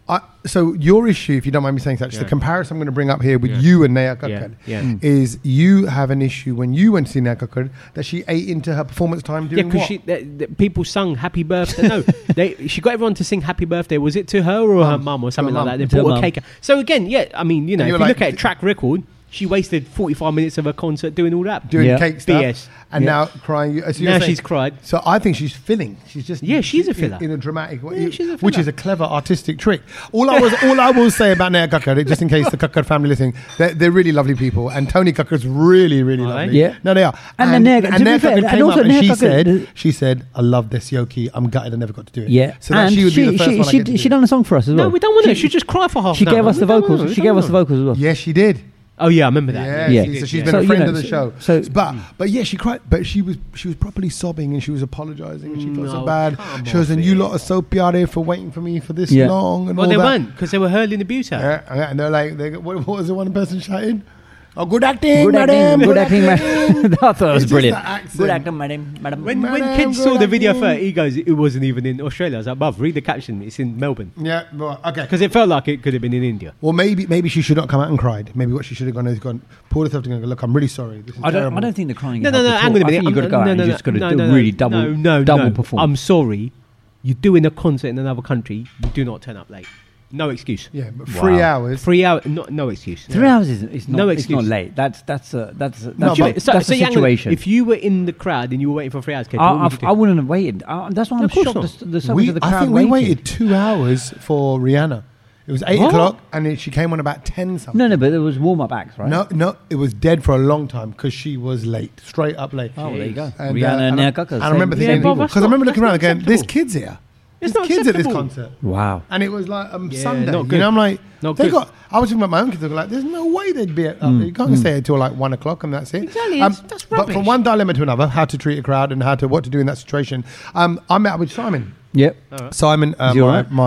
[SPEAKER 2] so your issue, if you don't mind me saying such,
[SPEAKER 1] Yeah.
[SPEAKER 2] the comparison I'm going to bring up here with
[SPEAKER 1] Yeah.
[SPEAKER 2] you and Neha Kakkar
[SPEAKER 1] Yeah, yeah.
[SPEAKER 2] is you have an issue when you went to see Neha Kakkar that she ate into her performance time
[SPEAKER 1] Yeah,
[SPEAKER 2] doing
[SPEAKER 1] because
[SPEAKER 2] what?
[SPEAKER 1] people sung "Happy Birthday." No, she got everyone to sing "Happy Birthday." Was it to her or her mum or something
[SPEAKER 2] To her
[SPEAKER 1] like that? They
[SPEAKER 3] To her
[SPEAKER 1] bought a
[SPEAKER 3] mum.
[SPEAKER 1] cake. So again, yeah, I mean,
[SPEAKER 2] And
[SPEAKER 1] if
[SPEAKER 2] you
[SPEAKER 1] you
[SPEAKER 2] were
[SPEAKER 1] look
[SPEAKER 2] like-
[SPEAKER 1] at a track record, she wasted 45 minutes of her concert doing all that.
[SPEAKER 2] doing
[SPEAKER 3] Yeah.
[SPEAKER 2] cake stuff,
[SPEAKER 1] BS.
[SPEAKER 2] and
[SPEAKER 3] Yeah.
[SPEAKER 2] now crying. So you're
[SPEAKER 1] Now
[SPEAKER 2] saying-
[SPEAKER 1] she's cried.
[SPEAKER 2] So I think she's filling. She's just
[SPEAKER 1] She's a filler.
[SPEAKER 2] in a dramatic way,
[SPEAKER 1] Yeah, she's a
[SPEAKER 2] which
[SPEAKER 1] filler.
[SPEAKER 2] is a clever artistic trick. All I will say about Neha Kakkar, just in case the Kakkar family listening, they're really lovely people, and Tony Kakkar's really
[SPEAKER 1] Are
[SPEAKER 2] lovely.
[SPEAKER 1] they?
[SPEAKER 3] Yeah.
[SPEAKER 2] No, they are.
[SPEAKER 3] And then Neha- to be
[SPEAKER 2] Neha
[SPEAKER 3] fair,
[SPEAKER 2] Kakkar
[SPEAKER 3] and
[SPEAKER 2] came
[SPEAKER 3] also
[SPEAKER 2] up and
[SPEAKER 3] Neha Kakkar-
[SPEAKER 2] she said, "I love this Yoki. I'm gutted I never got to do it."
[SPEAKER 3] Yeah.
[SPEAKER 2] So that
[SPEAKER 3] and
[SPEAKER 2] she would be the first one I get to
[SPEAKER 3] she
[SPEAKER 2] do.
[SPEAKER 3] done a song for us as well.
[SPEAKER 1] No, we don't want her. She just cried for half
[SPEAKER 3] She
[SPEAKER 1] an hour.
[SPEAKER 3] gave us the
[SPEAKER 1] We don't want
[SPEAKER 3] vocals.
[SPEAKER 1] her.
[SPEAKER 3] She
[SPEAKER 1] We
[SPEAKER 3] gave
[SPEAKER 1] don't
[SPEAKER 3] us the
[SPEAKER 1] want
[SPEAKER 3] vocals as well.
[SPEAKER 2] Yes, she did.
[SPEAKER 1] her. Oh yeah, I remember that.
[SPEAKER 2] Yeah,
[SPEAKER 3] Yeah.
[SPEAKER 2] So she's
[SPEAKER 1] Yeah.
[SPEAKER 2] been
[SPEAKER 3] So,
[SPEAKER 2] a
[SPEAKER 3] you
[SPEAKER 2] friend
[SPEAKER 3] know,
[SPEAKER 2] of the show.
[SPEAKER 3] so-
[SPEAKER 2] but yeah, she cried. But she was properly sobbing and she was apologising and she felt so
[SPEAKER 1] No,
[SPEAKER 2] bad.
[SPEAKER 1] come
[SPEAKER 2] She was,
[SPEAKER 1] off
[SPEAKER 2] and you
[SPEAKER 1] it.
[SPEAKER 2] lot are so pyare for waiting for me for this
[SPEAKER 3] Yeah.
[SPEAKER 2] long and
[SPEAKER 1] Well,
[SPEAKER 2] all
[SPEAKER 1] they
[SPEAKER 2] that.
[SPEAKER 1] weren't because they were hurling abuse at her.
[SPEAKER 2] Yeah, and they're like, what was the one person shouting? Oh, good acting,
[SPEAKER 3] Good
[SPEAKER 2] madam.
[SPEAKER 3] acting, good acting, madam. I thought it was
[SPEAKER 2] It's just
[SPEAKER 3] brilliant.
[SPEAKER 2] the accent.
[SPEAKER 3] Good acting, madam.
[SPEAKER 1] When
[SPEAKER 2] Madam,
[SPEAKER 1] kids
[SPEAKER 2] good
[SPEAKER 1] saw the video
[SPEAKER 2] acting.
[SPEAKER 1] first, he goes, "It wasn't even in Australia." I was like, "Bruv, read the caption. It's in Melbourne."
[SPEAKER 2] Yeah, well, okay.
[SPEAKER 1] Because it felt like it could have been in India.
[SPEAKER 2] Well, maybe she should not come out and cried. Maybe what she should have gone is gone, pulled herself together and go, look, I'm really sorry. This is
[SPEAKER 3] I
[SPEAKER 2] terrible.
[SPEAKER 3] don't think the crying.
[SPEAKER 1] No,
[SPEAKER 3] is
[SPEAKER 1] hang on a
[SPEAKER 3] I
[SPEAKER 1] minute.
[SPEAKER 3] think you've got to go out and you just got to do really double perform.
[SPEAKER 1] I'm sorry. You're doing a concert in another country. You do not turn up late. No excuse.
[SPEAKER 2] Yeah, but 3 hours.
[SPEAKER 1] 3 hours. No excuse.
[SPEAKER 3] 3 hours isn't. It's not.
[SPEAKER 1] No
[SPEAKER 3] it's not
[SPEAKER 1] excuse.
[SPEAKER 3] late. That's
[SPEAKER 2] No,
[SPEAKER 3] a
[SPEAKER 2] but-
[SPEAKER 3] that's a
[SPEAKER 1] hang on.
[SPEAKER 3] situation.
[SPEAKER 1] If you were in the crowd and you were waiting for 3 hours, Kate, what would you do?
[SPEAKER 3] I wouldn't have waited. That's why I'm
[SPEAKER 1] Of course
[SPEAKER 3] shocked.
[SPEAKER 1] not.
[SPEAKER 3] The so much of the crowd
[SPEAKER 2] I think we waited 2 hours for Rihanna. It was 8
[SPEAKER 1] What?
[SPEAKER 2] o'clock and she came on about 10 something.
[SPEAKER 3] No, but there was warm up acts, right?
[SPEAKER 2] No, it was dead for a long time because she was late, straight up late.
[SPEAKER 3] Oh, there you go.
[SPEAKER 2] And,
[SPEAKER 3] Rihanna and
[SPEAKER 2] I-
[SPEAKER 3] Neha Kakkar.
[SPEAKER 2] I remember
[SPEAKER 1] Yeah,
[SPEAKER 2] thinking,
[SPEAKER 1] Bob,
[SPEAKER 2] because
[SPEAKER 1] that's
[SPEAKER 2] I remember
[SPEAKER 1] not-
[SPEAKER 2] looking around
[SPEAKER 1] that's
[SPEAKER 2] again,
[SPEAKER 1] not
[SPEAKER 2] there's
[SPEAKER 1] acceptable.
[SPEAKER 2] kids here.
[SPEAKER 1] It's
[SPEAKER 2] There's
[SPEAKER 1] not
[SPEAKER 2] kids at this
[SPEAKER 1] acceptable.
[SPEAKER 2] concert.
[SPEAKER 3] Wow.
[SPEAKER 2] And it was like
[SPEAKER 1] Yeah,
[SPEAKER 2] Sunday.
[SPEAKER 1] not
[SPEAKER 2] You
[SPEAKER 1] good.
[SPEAKER 2] know, I'm like,
[SPEAKER 1] Not
[SPEAKER 2] they
[SPEAKER 1] good.
[SPEAKER 2] got. I was thinking about my own kids. They were like, "There's no way they'd be up. You can't stay until like 1 o'clock, and that's it."
[SPEAKER 1] Exactly, that's
[SPEAKER 2] But from
[SPEAKER 1] rubbish.
[SPEAKER 2] one dilemma to another, how to treat a crowd and what to do in that situation. I met up with Simon.
[SPEAKER 3] Yep.
[SPEAKER 2] Simon,
[SPEAKER 3] Is he all right?
[SPEAKER 2] my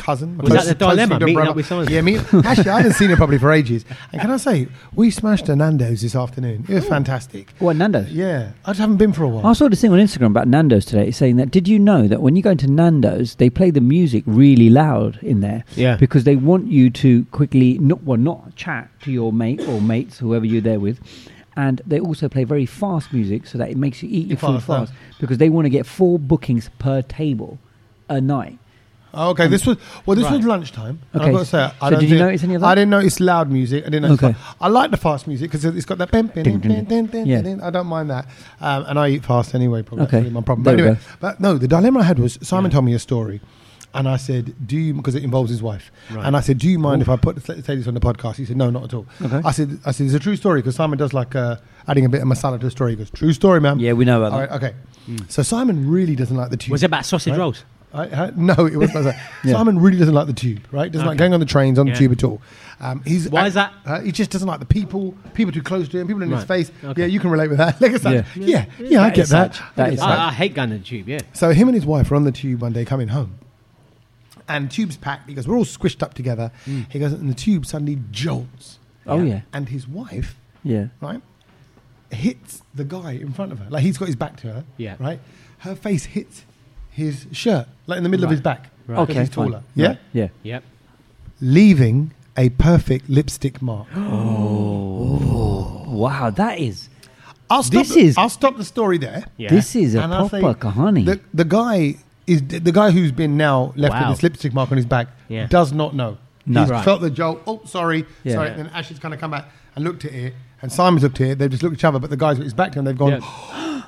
[SPEAKER 2] cousin.
[SPEAKER 1] Was that the dilemma, meeting up with someone?
[SPEAKER 2] Yeah, actually, I hadn't seen her probably for ages. And can I say, we smashed a Nando's this afternoon. It was fantastic.
[SPEAKER 3] What, Nando's?
[SPEAKER 2] Yeah, I just haven't been for a while.
[SPEAKER 3] I saw this thing on Instagram about Nando's today saying that, did you know that when you go into Nando's, they play the music really loud in there?
[SPEAKER 1] Yeah.
[SPEAKER 3] Because they want you to quickly, not chat to your mate or mates, whoever you're there with. And they also play very fast music so that it makes you eat your food fast. Because they want to get 4 bookings per table a night.
[SPEAKER 2] Oh, okay, this was lunchtime.
[SPEAKER 3] Okay.
[SPEAKER 2] I've got to say,
[SPEAKER 3] So did you notice any of that?
[SPEAKER 2] I didn't notice loud music. I didn't notice.
[SPEAKER 3] Okay.
[SPEAKER 2] I like the fast music because it's got that bim, bim, bim, bim, bim,
[SPEAKER 3] Yeah.
[SPEAKER 2] bim. I don't mind that, and I eat fast anyway. Probably
[SPEAKER 3] Okay.
[SPEAKER 2] that's really my problem.
[SPEAKER 3] There
[SPEAKER 2] But
[SPEAKER 3] we
[SPEAKER 2] anyway,
[SPEAKER 3] go.
[SPEAKER 2] but no, the dilemma I had was Simon told me a story, and I said, "Do you?" Because it involves his wife,
[SPEAKER 1] Right.
[SPEAKER 2] and I said, "Do you mind if I say this on the podcast?" He said, "No, not at all."
[SPEAKER 3] Okay.
[SPEAKER 2] I said, "It's a true story," because Simon does like adding a bit of masala to the story. He goes, "True story, man."
[SPEAKER 3] Yeah, we know about
[SPEAKER 2] All
[SPEAKER 3] that.
[SPEAKER 2] right, okay. So Simon really doesn't like the tube.
[SPEAKER 1] Was it about sausage
[SPEAKER 2] Right?
[SPEAKER 1] rolls?
[SPEAKER 2] No, it wasn't.
[SPEAKER 3] Yeah.
[SPEAKER 2] Simon really doesn't like the tube, right? Doesn't like going on the trains on the
[SPEAKER 1] Yeah.
[SPEAKER 2] tube at all.
[SPEAKER 1] Why is that?
[SPEAKER 2] He just doesn't like the people too close to him, people in his
[SPEAKER 1] Right.
[SPEAKER 2] face.
[SPEAKER 1] Okay.
[SPEAKER 2] Yeah, you can relate with that. Like I said,
[SPEAKER 3] Yeah.
[SPEAKER 2] yeah, I
[SPEAKER 3] That
[SPEAKER 2] get
[SPEAKER 3] is
[SPEAKER 2] that.
[SPEAKER 3] such- that is such.
[SPEAKER 1] I hate going to the tube, yeah.
[SPEAKER 2] So him and his wife were on the tube one day coming home, and tube's packed because we're all squished up together. He goes, and the tube suddenly jolts.
[SPEAKER 3] Oh, yeah.
[SPEAKER 2] And his wife,
[SPEAKER 3] Yeah.
[SPEAKER 2] right, hits the guy in front of her. Like he's got his back to her.
[SPEAKER 1] Yeah.
[SPEAKER 2] Right. Her face hits his shirt, like in the middle of
[SPEAKER 1] Right.
[SPEAKER 2] his back.
[SPEAKER 1] Right.
[SPEAKER 2] Because
[SPEAKER 3] Okay,
[SPEAKER 2] he's
[SPEAKER 3] fine.
[SPEAKER 2] taller. Yeah.
[SPEAKER 3] Right. Yeah.
[SPEAKER 1] Yep.
[SPEAKER 2] Leaving a perfect lipstick mark.
[SPEAKER 3] Wow, that is...
[SPEAKER 2] I'll stop the story there.
[SPEAKER 1] Yeah.
[SPEAKER 3] This is a
[SPEAKER 2] And I'll
[SPEAKER 3] proper kahani.
[SPEAKER 2] The guy is the guy who's been now left
[SPEAKER 1] Wow.
[SPEAKER 2] with this lipstick mark on his back.
[SPEAKER 1] Yeah.
[SPEAKER 2] Does not know.
[SPEAKER 3] No.
[SPEAKER 2] He's
[SPEAKER 1] Right.
[SPEAKER 2] felt the jolt. Oh, sorry,
[SPEAKER 3] Yeah.
[SPEAKER 2] sorry.
[SPEAKER 3] Yeah.
[SPEAKER 2] Then Ashley's kind of come back and looked at it, and Simon's looked at it. They've just looked at each other, but the guy's got his back to him. They've gone.
[SPEAKER 1] Yeah.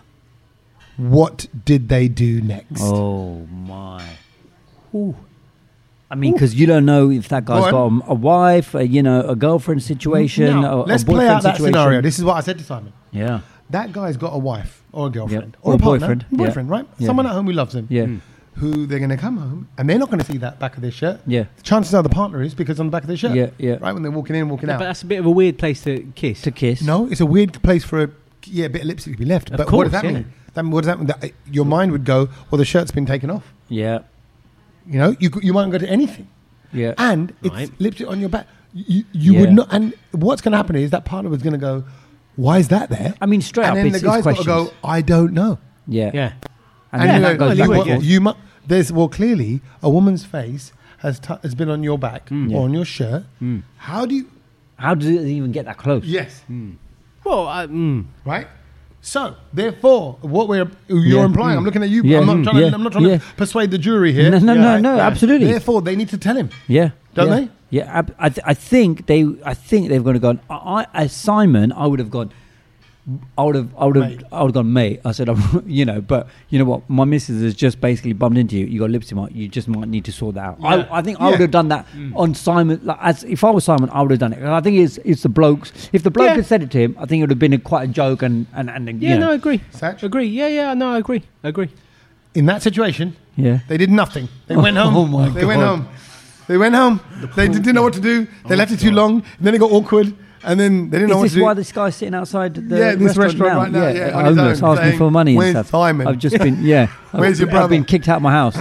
[SPEAKER 2] What did they do next?
[SPEAKER 3] Oh, my. Ooh. I mean, because you don't know if that guy's
[SPEAKER 2] Go
[SPEAKER 3] got a wife, a girlfriend situation,
[SPEAKER 2] Now,
[SPEAKER 3] a
[SPEAKER 2] let's
[SPEAKER 3] boyfriend
[SPEAKER 2] play out that
[SPEAKER 3] situation.
[SPEAKER 2] scenario. This is what I said to Simon.
[SPEAKER 3] Yeah.
[SPEAKER 2] That guy's got a wife or a girlfriend
[SPEAKER 3] Yep.
[SPEAKER 2] or
[SPEAKER 3] Or
[SPEAKER 2] a partner,
[SPEAKER 3] boyfriend. Yeah.
[SPEAKER 2] boyfriend, right?
[SPEAKER 3] Yeah.
[SPEAKER 2] Someone at home who loves him.
[SPEAKER 3] Yeah.
[SPEAKER 2] Who they're going to come home and they're not going to see that back of their shirt.
[SPEAKER 3] Yeah.
[SPEAKER 2] The chances are the partner is because on the back of their shirt.
[SPEAKER 3] Yeah, yeah.
[SPEAKER 2] Right when they're walking in, walking
[SPEAKER 1] But
[SPEAKER 2] out.
[SPEAKER 1] that's a bit of a weird place to kiss.
[SPEAKER 3] To kiss.
[SPEAKER 2] No, it's a weird place for a bit of lipstick to be left.
[SPEAKER 1] Of
[SPEAKER 2] But
[SPEAKER 1] course,
[SPEAKER 2] what does that
[SPEAKER 1] yeah.
[SPEAKER 2] mean? What does that mean? That your mind would go, well, the shirt's been taken off.
[SPEAKER 3] Yeah.
[SPEAKER 2] You know, you mightn't go to anything.
[SPEAKER 3] Yeah.
[SPEAKER 2] And
[SPEAKER 1] Right.
[SPEAKER 2] it's lipstick on your back. You
[SPEAKER 3] Yeah.
[SPEAKER 2] would not. And what's going to happen is that partner was going to go, why is that there?
[SPEAKER 3] I mean, straight
[SPEAKER 2] and
[SPEAKER 3] up,
[SPEAKER 2] then
[SPEAKER 3] it's
[SPEAKER 2] the guy's got to
[SPEAKER 3] questions.
[SPEAKER 2] go, I don't know.
[SPEAKER 3] Yeah.
[SPEAKER 1] Yeah.
[SPEAKER 3] And
[SPEAKER 2] And
[SPEAKER 3] then
[SPEAKER 2] you
[SPEAKER 3] that
[SPEAKER 2] go,
[SPEAKER 3] goes
[SPEAKER 1] you
[SPEAKER 3] back
[SPEAKER 1] would,
[SPEAKER 3] and
[SPEAKER 1] yeah.
[SPEAKER 3] forth.
[SPEAKER 2] clearly a woman's face has been on your back
[SPEAKER 3] Yeah.
[SPEAKER 2] or on your shirt. How do you?
[SPEAKER 3] How does it even get that close?
[SPEAKER 2] Yes.
[SPEAKER 1] Well,
[SPEAKER 2] Right. So therefore, what you're
[SPEAKER 3] Yeah.
[SPEAKER 2] implying, I'm looking at you.
[SPEAKER 3] Yeah.
[SPEAKER 2] I'm not trying,
[SPEAKER 3] Yeah.
[SPEAKER 2] I'm not trying
[SPEAKER 3] Yeah.
[SPEAKER 2] to persuade the jury here.
[SPEAKER 3] No, absolutely.
[SPEAKER 2] Therefore, they need to tell him.
[SPEAKER 3] Yeah.
[SPEAKER 2] Don't
[SPEAKER 3] yeah.
[SPEAKER 2] they?
[SPEAKER 3] Yeah. I think they've gone to go. As Simon, I would have gone. I would have gone, mate. I said, but you know what? My missus has just basically bumped into you. You got lipstick mark. You just might need to sort that out.
[SPEAKER 2] Yeah.
[SPEAKER 3] I think I would have done that on Simon. Like, if I was Simon, I would have done it. I think it's the blokes. If the bloke
[SPEAKER 1] Yeah.
[SPEAKER 3] had said it to him, I think it would have been quite a joke. And
[SPEAKER 1] yeah, no, I agree.
[SPEAKER 2] Satch?
[SPEAKER 1] Agree. Yeah, no, I agree.
[SPEAKER 2] In that situation,
[SPEAKER 3] yeah.
[SPEAKER 2] they did nothing. They went home.
[SPEAKER 3] Oh my
[SPEAKER 2] They went
[SPEAKER 3] God.
[SPEAKER 2] home. They went home. They didn't know what to do. They left it too long. And then it got awkward. And then they didn't know
[SPEAKER 3] Is
[SPEAKER 2] what
[SPEAKER 3] this
[SPEAKER 2] to do.
[SPEAKER 3] why this guy's sitting outside the
[SPEAKER 2] this restaurant right now, yeah, on his
[SPEAKER 3] homeless,
[SPEAKER 2] own,
[SPEAKER 3] asking
[SPEAKER 2] saying,
[SPEAKER 3] for money and
[SPEAKER 2] "Where's
[SPEAKER 3] stuff.
[SPEAKER 2] Simon?
[SPEAKER 3] I've just been,
[SPEAKER 2] Where's your
[SPEAKER 3] I've
[SPEAKER 2] brother?"
[SPEAKER 3] been kicked out of my house.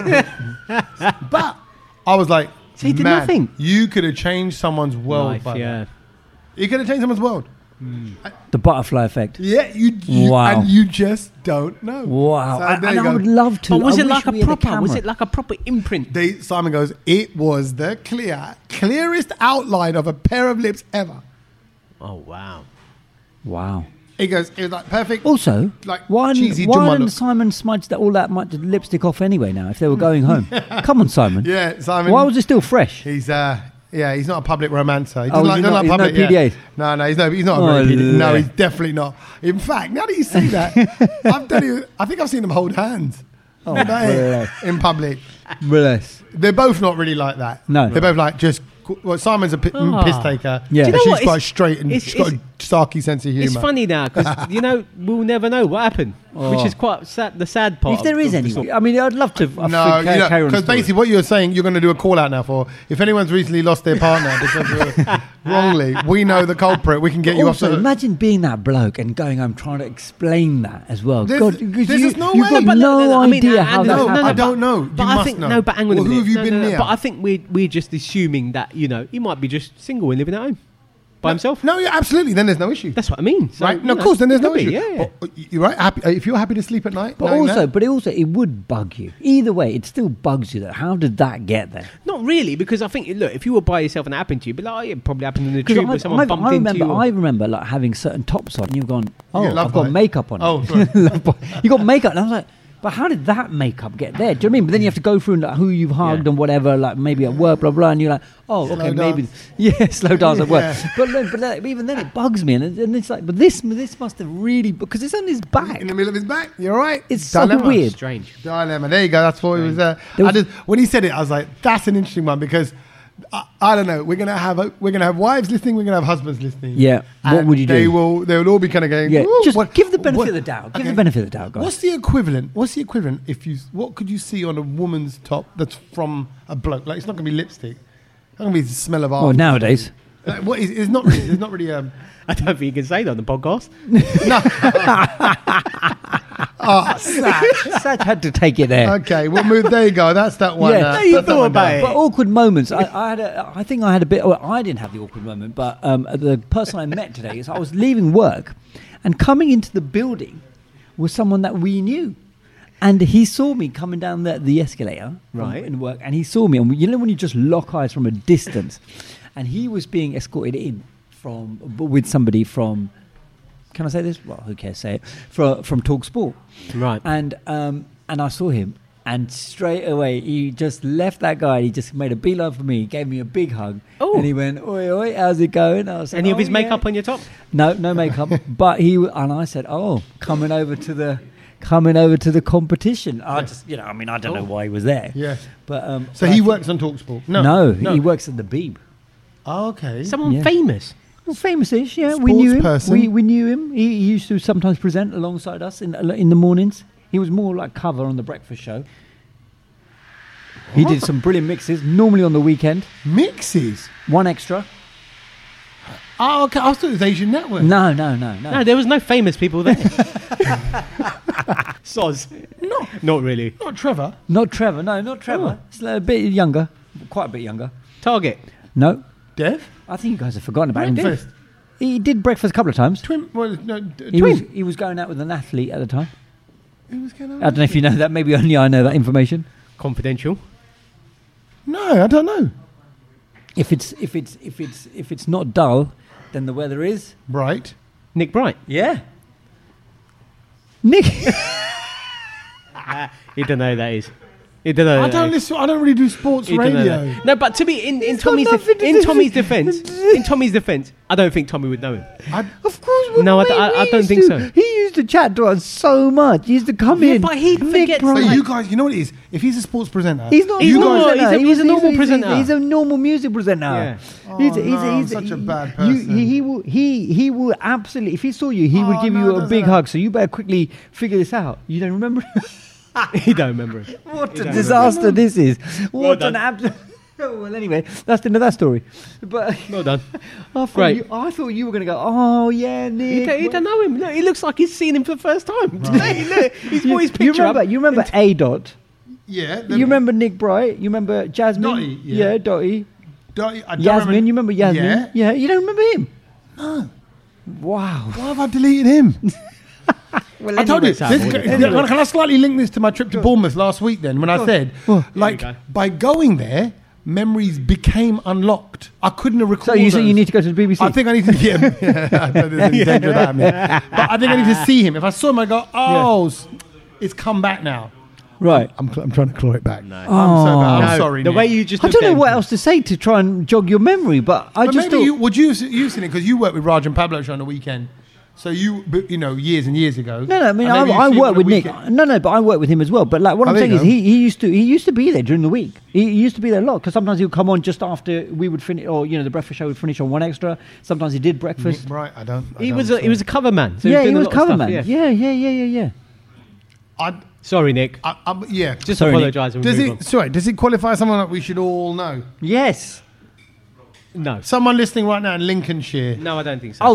[SPEAKER 2] But I was like,
[SPEAKER 3] So he did
[SPEAKER 2] man,
[SPEAKER 3] nothing.
[SPEAKER 2] you could have changed someone's world.
[SPEAKER 1] Life,
[SPEAKER 2] by
[SPEAKER 1] yeah.
[SPEAKER 2] that. You could have changed someone's world.
[SPEAKER 3] The butterfly effect.
[SPEAKER 2] Yeah, you
[SPEAKER 3] Wow.
[SPEAKER 2] and you just don't know.
[SPEAKER 3] Wow.
[SPEAKER 2] So
[SPEAKER 3] And
[SPEAKER 2] there you
[SPEAKER 3] I
[SPEAKER 2] go.
[SPEAKER 3] would love to.
[SPEAKER 1] But was
[SPEAKER 3] I
[SPEAKER 1] it
[SPEAKER 3] wish
[SPEAKER 1] like
[SPEAKER 3] we had
[SPEAKER 1] a proper? Was
[SPEAKER 3] camera.
[SPEAKER 1] it like a proper imprint?
[SPEAKER 2] Simon goes, it was the clearest outline of a pair of lips ever.
[SPEAKER 1] Oh wow.
[SPEAKER 3] Wow.
[SPEAKER 2] He goes, it was like perfect.
[SPEAKER 3] Also,
[SPEAKER 2] Like
[SPEAKER 3] why
[SPEAKER 2] cheesy
[SPEAKER 3] didn't
[SPEAKER 2] Jumma look.
[SPEAKER 3] Simon smudge all that much lipstick off anyway now if they were going home? Come on, Simon.
[SPEAKER 2] Yeah, Simon.
[SPEAKER 3] Why was it still fresh?
[SPEAKER 2] He's he's not a public romancer. He
[SPEAKER 3] Oh,
[SPEAKER 2] doesn't
[SPEAKER 3] he's not-
[SPEAKER 2] like
[SPEAKER 3] he's no
[SPEAKER 2] public.
[SPEAKER 3] PDA?
[SPEAKER 2] No, he's not a
[SPEAKER 3] Oh,
[SPEAKER 2] very PDA. No,
[SPEAKER 3] le-
[SPEAKER 2] he's definitely not. In fact, now that you say that, I'm telling you, I think I've seen them hold hands.
[SPEAKER 3] Oh,
[SPEAKER 2] That
[SPEAKER 3] bless.
[SPEAKER 2] in public.
[SPEAKER 3] Bless.
[SPEAKER 2] They're both not really like that.
[SPEAKER 3] No.
[SPEAKER 2] They're both like just. Well, Simon's a piss taker.
[SPEAKER 3] Yeah.
[SPEAKER 2] And
[SPEAKER 3] Do
[SPEAKER 1] you know
[SPEAKER 2] she's
[SPEAKER 1] what?
[SPEAKER 2] quite
[SPEAKER 1] It's-
[SPEAKER 2] straight and she's got a sarky sense of humour.
[SPEAKER 1] It's funny now because we'll never know what happened, which is quite sad. The sad part.
[SPEAKER 3] If there is any, I mean, I'd love to.
[SPEAKER 2] No, because basically what you're saying, you're going to do a call out now for. If anyone's recently lost their partner because wrongly, we know the culprit. We can get you off.
[SPEAKER 3] Also, imagine being that bloke and going home trying to explain that as well. God,
[SPEAKER 2] this is no
[SPEAKER 3] you've
[SPEAKER 2] way.
[SPEAKER 3] got no idea how that happened.
[SPEAKER 2] I don't know.
[SPEAKER 1] But I think
[SPEAKER 2] know.
[SPEAKER 1] But hang on a minute.
[SPEAKER 2] Who have you been near?
[SPEAKER 1] But I think we're just assuming that he might be just single and living at home by himself.
[SPEAKER 2] No, yeah, absolutely. Then there's no issue.
[SPEAKER 1] That's what I mean. So,
[SPEAKER 2] Right? No, of course. Then there's no
[SPEAKER 1] could be,
[SPEAKER 2] issue.
[SPEAKER 1] yeah.
[SPEAKER 2] But, you're right. Happy, if you're happy to sleep at night,
[SPEAKER 3] But also, it would bug you. Either way, it still bugs you. That how did that get there?
[SPEAKER 1] Not really, because I think if you were by yourself and it happened to you, but it probably happened in the tube or someone bumped into you.
[SPEAKER 3] I remember like having certain tops on, and you've gone,
[SPEAKER 2] get love
[SPEAKER 3] I've got
[SPEAKER 2] bite.
[SPEAKER 3] makeup on.
[SPEAKER 2] Oh, sorry.
[SPEAKER 3] You got makeup, and I was like, but how did that makeup get there? Do you know what I mean? But then you have to go through like, who you've hugged and whatever, like maybe at work, blah blah, and you're like, oh,
[SPEAKER 2] Slow
[SPEAKER 3] okay,
[SPEAKER 2] dance.
[SPEAKER 3] maybe slow dance at work.
[SPEAKER 2] Yeah.
[SPEAKER 3] But even then it bugs me, and it's like, but this must have really because it's on his back.
[SPEAKER 2] in the middle of his back. You're right.
[SPEAKER 3] It's so weird.
[SPEAKER 1] Strange.
[SPEAKER 2] Dilemma. There you go. That's what it was. When he said it, I was like, that's an interesting one because I don't know. We're gonna have wives listening. We're gonna have husbands listening.
[SPEAKER 3] Yeah. What
[SPEAKER 2] And
[SPEAKER 3] would you do?
[SPEAKER 2] They will all be kind of going.
[SPEAKER 3] Yeah.
[SPEAKER 2] "Ooh,
[SPEAKER 3] Just
[SPEAKER 2] what-
[SPEAKER 3] give the benefit
[SPEAKER 2] what-
[SPEAKER 3] of the doubt. Give
[SPEAKER 2] okay.
[SPEAKER 3] the benefit of the doubt, guys.
[SPEAKER 2] What's the equivalent? What could you see on a woman's top that's from a bloke? Like it's not gonna be lipstick. It's not gonna be the smell of
[SPEAKER 3] Oh,
[SPEAKER 2] art.
[SPEAKER 3] nowadays.
[SPEAKER 2] Like, what is? It's not really. It's not really.
[SPEAKER 1] I don't think you can say that on the podcast.
[SPEAKER 3] Saj had to take it there.
[SPEAKER 2] Okay, we'll move. There you go. That's that one.
[SPEAKER 3] Yeah.
[SPEAKER 1] You
[SPEAKER 2] that's that
[SPEAKER 1] thought
[SPEAKER 2] one
[SPEAKER 1] about
[SPEAKER 2] down.
[SPEAKER 1] it.
[SPEAKER 3] But awkward moments. I think I had a bit. Well, I didn't have the awkward moment, but the person I met today is I was leaving work, and coming into the building was someone that we knew, and he saw me coming down the escalator
[SPEAKER 1] Right.
[SPEAKER 3] in work, and he saw me, and when you just lock eyes from a distance, and he was being escorted in with somebody from. Can I say this? Well, who cares? Say it from Talk Sport.
[SPEAKER 1] Right.
[SPEAKER 3] And I saw him, and straight away he just left that guy. He just made a beeline for me. He gave me a big hug,
[SPEAKER 1] Oh.
[SPEAKER 3] and he went, "Oi, oi, how's it going?" I was like,
[SPEAKER 1] Any of
[SPEAKER 3] "Oh,
[SPEAKER 1] his
[SPEAKER 3] yeah."
[SPEAKER 1] makeup on your top?
[SPEAKER 3] No makeup. But and I said, "Oh, coming over to the competition." I just, I don't know why he was there.
[SPEAKER 2] Yeah.
[SPEAKER 3] But
[SPEAKER 2] So he works on Talksport.
[SPEAKER 3] No, he works at the Beeb.
[SPEAKER 2] Oh, okay.
[SPEAKER 1] Someone
[SPEAKER 3] Yeah.
[SPEAKER 1] famous.
[SPEAKER 3] Well, famous-ish, yeah. We knew him.
[SPEAKER 2] Sports
[SPEAKER 3] We knew him. He used to sometimes present alongside us in the mornings. He was more like cover on the breakfast show. He did some brilliant mixes, normally on the weekend.
[SPEAKER 2] Mixes.
[SPEAKER 3] One extra.
[SPEAKER 2] Oh, okay. I thought it was Asian Network.
[SPEAKER 3] No.
[SPEAKER 1] No, there was no famous people there. Soz. Not really.
[SPEAKER 2] Not Trevor.
[SPEAKER 3] Not Trevor. No, not Trevor.
[SPEAKER 2] Oh.
[SPEAKER 3] It's a bit younger. Quite a bit younger.
[SPEAKER 1] Target.
[SPEAKER 3] No.
[SPEAKER 2] Dev.
[SPEAKER 3] I think you guys have forgotten about him.
[SPEAKER 2] Breakfast.
[SPEAKER 3] He did breakfast a couple of times.
[SPEAKER 2] Twin. Well, no,
[SPEAKER 3] He was going out with an athlete at the time.
[SPEAKER 2] Who was going on?
[SPEAKER 3] I don't know if you know that. Maybe only I know that information.
[SPEAKER 1] Confidential.
[SPEAKER 2] No, I don't know.
[SPEAKER 3] If it's not dull, then the weather is
[SPEAKER 2] Bright.
[SPEAKER 1] Nick Bright.
[SPEAKER 3] yeah. Nick.
[SPEAKER 1] You don't know who that is. You don't know.
[SPEAKER 2] I don't listen. I don't really do sports
[SPEAKER 1] You don't know
[SPEAKER 2] radio.
[SPEAKER 1] that. No, but to be in
[SPEAKER 3] got
[SPEAKER 1] Tommy's
[SPEAKER 3] nothing to
[SPEAKER 1] in
[SPEAKER 3] do
[SPEAKER 1] Tommy's
[SPEAKER 3] with-
[SPEAKER 1] defense, I don't think Tommy would know him.
[SPEAKER 3] Of course.
[SPEAKER 1] No, I don't
[SPEAKER 3] used
[SPEAKER 1] think
[SPEAKER 3] to.
[SPEAKER 1] so.
[SPEAKER 3] He used to chat to us so much. He used to come
[SPEAKER 1] Yeah,
[SPEAKER 3] in.
[SPEAKER 1] but he'd
[SPEAKER 3] Nick
[SPEAKER 1] forget
[SPEAKER 3] Bright.
[SPEAKER 2] But you guys, you know what it is? If he's a sports presenter,
[SPEAKER 3] He's not.
[SPEAKER 1] He's
[SPEAKER 3] a
[SPEAKER 1] not-
[SPEAKER 3] presenter.
[SPEAKER 1] he's a normal presenter.
[SPEAKER 3] He's a normal music presenter.
[SPEAKER 1] Yeah.
[SPEAKER 2] I'm such a bad person.
[SPEAKER 3] He will absolutely. If he saw you, he would
[SPEAKER 2] Oh,
[SPEAKER 3] give
[SPEAKER 2] no,
[SPEAKER 3] you a
[SPEAKER 2] doesn't
[SPEAKER 3] big
[SPEAKER 2] it?
[SPEAKER 3] hug. So you better quickly figure this out. You don't remember?
[SPEAKER 1] He don't remember him.
[SPEAKER 3] What a
[SPEAKER 1] don't
[SPEAKER 3] disaster this is! What
[SPEAKER 1] done.
[SPEAKER 3] an absolute. Well, anyway, that's the end of that story. But
[SPEAKER 1] Well done.
[SPEAKER 3] I thought you were going to go. Oh yeah, Nick.
[SPEAKER 1] You don't know him. Look, he looks like he's seen him for the first time today. Look, he's brought his
[SPEAKER 3] You
[SPEAKER 1] picture up.
[SPEAKER 3] remember A Dot?
[SPEAKER 2] Yeah.
[SPEAKER 3] You remember Nick Bright? You remember Jasmine?
[SPEAKER 2] Dottie, yeah.
[SPEAKER 3] Dottie.
[SPEAKER 2] I don't
[SPEAKER 3] Yasmin, you remember Yasmin?
[SPEAKER 2] Yeah.
[SPEAKER 3] You don't remember him? No. Wow.
[SPEAKER 2] Why have I deleted him?
[SPEAKER 3] Well,
[SPEAKER 2] I told you.
[SPEAKER 1] anyway.
[SPEAKER 2] Can I slightly link this to my trip to Bournemouth last week then when I said, like,
[SPEAKER 1] go.
[SPEAKER 2] by going there, memories became unlocked. I couldn't have recorded
[SPEAKER 3] So you say you
[SPEAKER 2] those.
[SPEAKER 3] need to go to the BBC?
[SPEAKER 2] I think I need to see him. I know there's any danger of that happening. But I think I need to see him. If I saw him, I go, it's come back now.
[SPEAKER 3] right.
[SPEAKER 2] I'm trying to claw it back.
[SPEAKER 1] No.
[SPEAKER 2] I'm so bad. I'm
[SPEAKER 1] No,
[SPEAKER 2] sorry,
[SPEAKER 1] The
[SPEAKER 2] Nick.
[SPEAKER 1] way you just
[SPEAKER 3] I
[SPEAKER 1] looked
[SPEAKER 3] don't
[SPEAKER 1] at
[SPEAKER 3] know
[SPEAKER 1] him-
[SPEAKER 3] what else to say to try and jog your memory, but I
[SPEAKER 2] But
[SPEAKER 3] just
[SPEAKER 2] maybe
[SPEAKER 3] thought...
[SPEAKER 2] you've seen it because you work with Raj and Pablo show on the weekend. So years and years ago.
[SPEAKER 3] No, I mean,
[SPEAKER 2] and maybe
[SPEAKER 3] I
[SPEAKER 2] you've seen
[SPEAKER 3] work
[SPEAKER 2] him
[SPEAKER 3] with
[SPEAKER 2] on a
[SPEAKER 3] Nick.
[SPEAKER 2] weekend.
[SPEAKER 3] No, but I work with him as well. But like what I'm
[SPEAKER 2] there
[SPEAKER 3] saying
[SPEAKER 2] you
[SPEAKER 3] is,
[SPEAKER 2] go.
[SPEAKER 3] he used to be there during the week. He used to be there a lot because sometimes he would come on just after we would finish, or the breakfast show would finish on 1Extra. Sometimes he did breakfast.
[SPEAKER 2] Right, I don't.
[SPEAKER 1] He was a cover man. So
[SPEAKER 3] Yeah,
[SPEAKER 1] doing
[SPEAKER 3] he
[SPEAKER 1] a
[SPEAKER 3] was
[SPEAKER 1] lot of
[SPEAKER 3] cover
[SPEAKER 1] stuff,
[SPEAKER 3] man. Yeah.
[SPEAKER 1] Sorry, Nick.
[SPEAKER 2] Yeah.
[SPEAKER 1] Just
[SPEAKER 3] Sorry, Nick.
[SPEAKER 1] apologise. and
[SPEAKER 2] Does
[SPEAKER 1] move
[SPEAKER 2] it?
[SPEAKER 1] on.
[SPEAKER 2] Sorry. Does it qualify as someone that we should all know?
[SPEAKER 3] Yes.
[SPEAKER 1] No.
[SPEAKER 2] Someone listening right now in Lincolnshire.
[SPEAKER 1] No, I don't think so.
[SPEAKER 3] Oh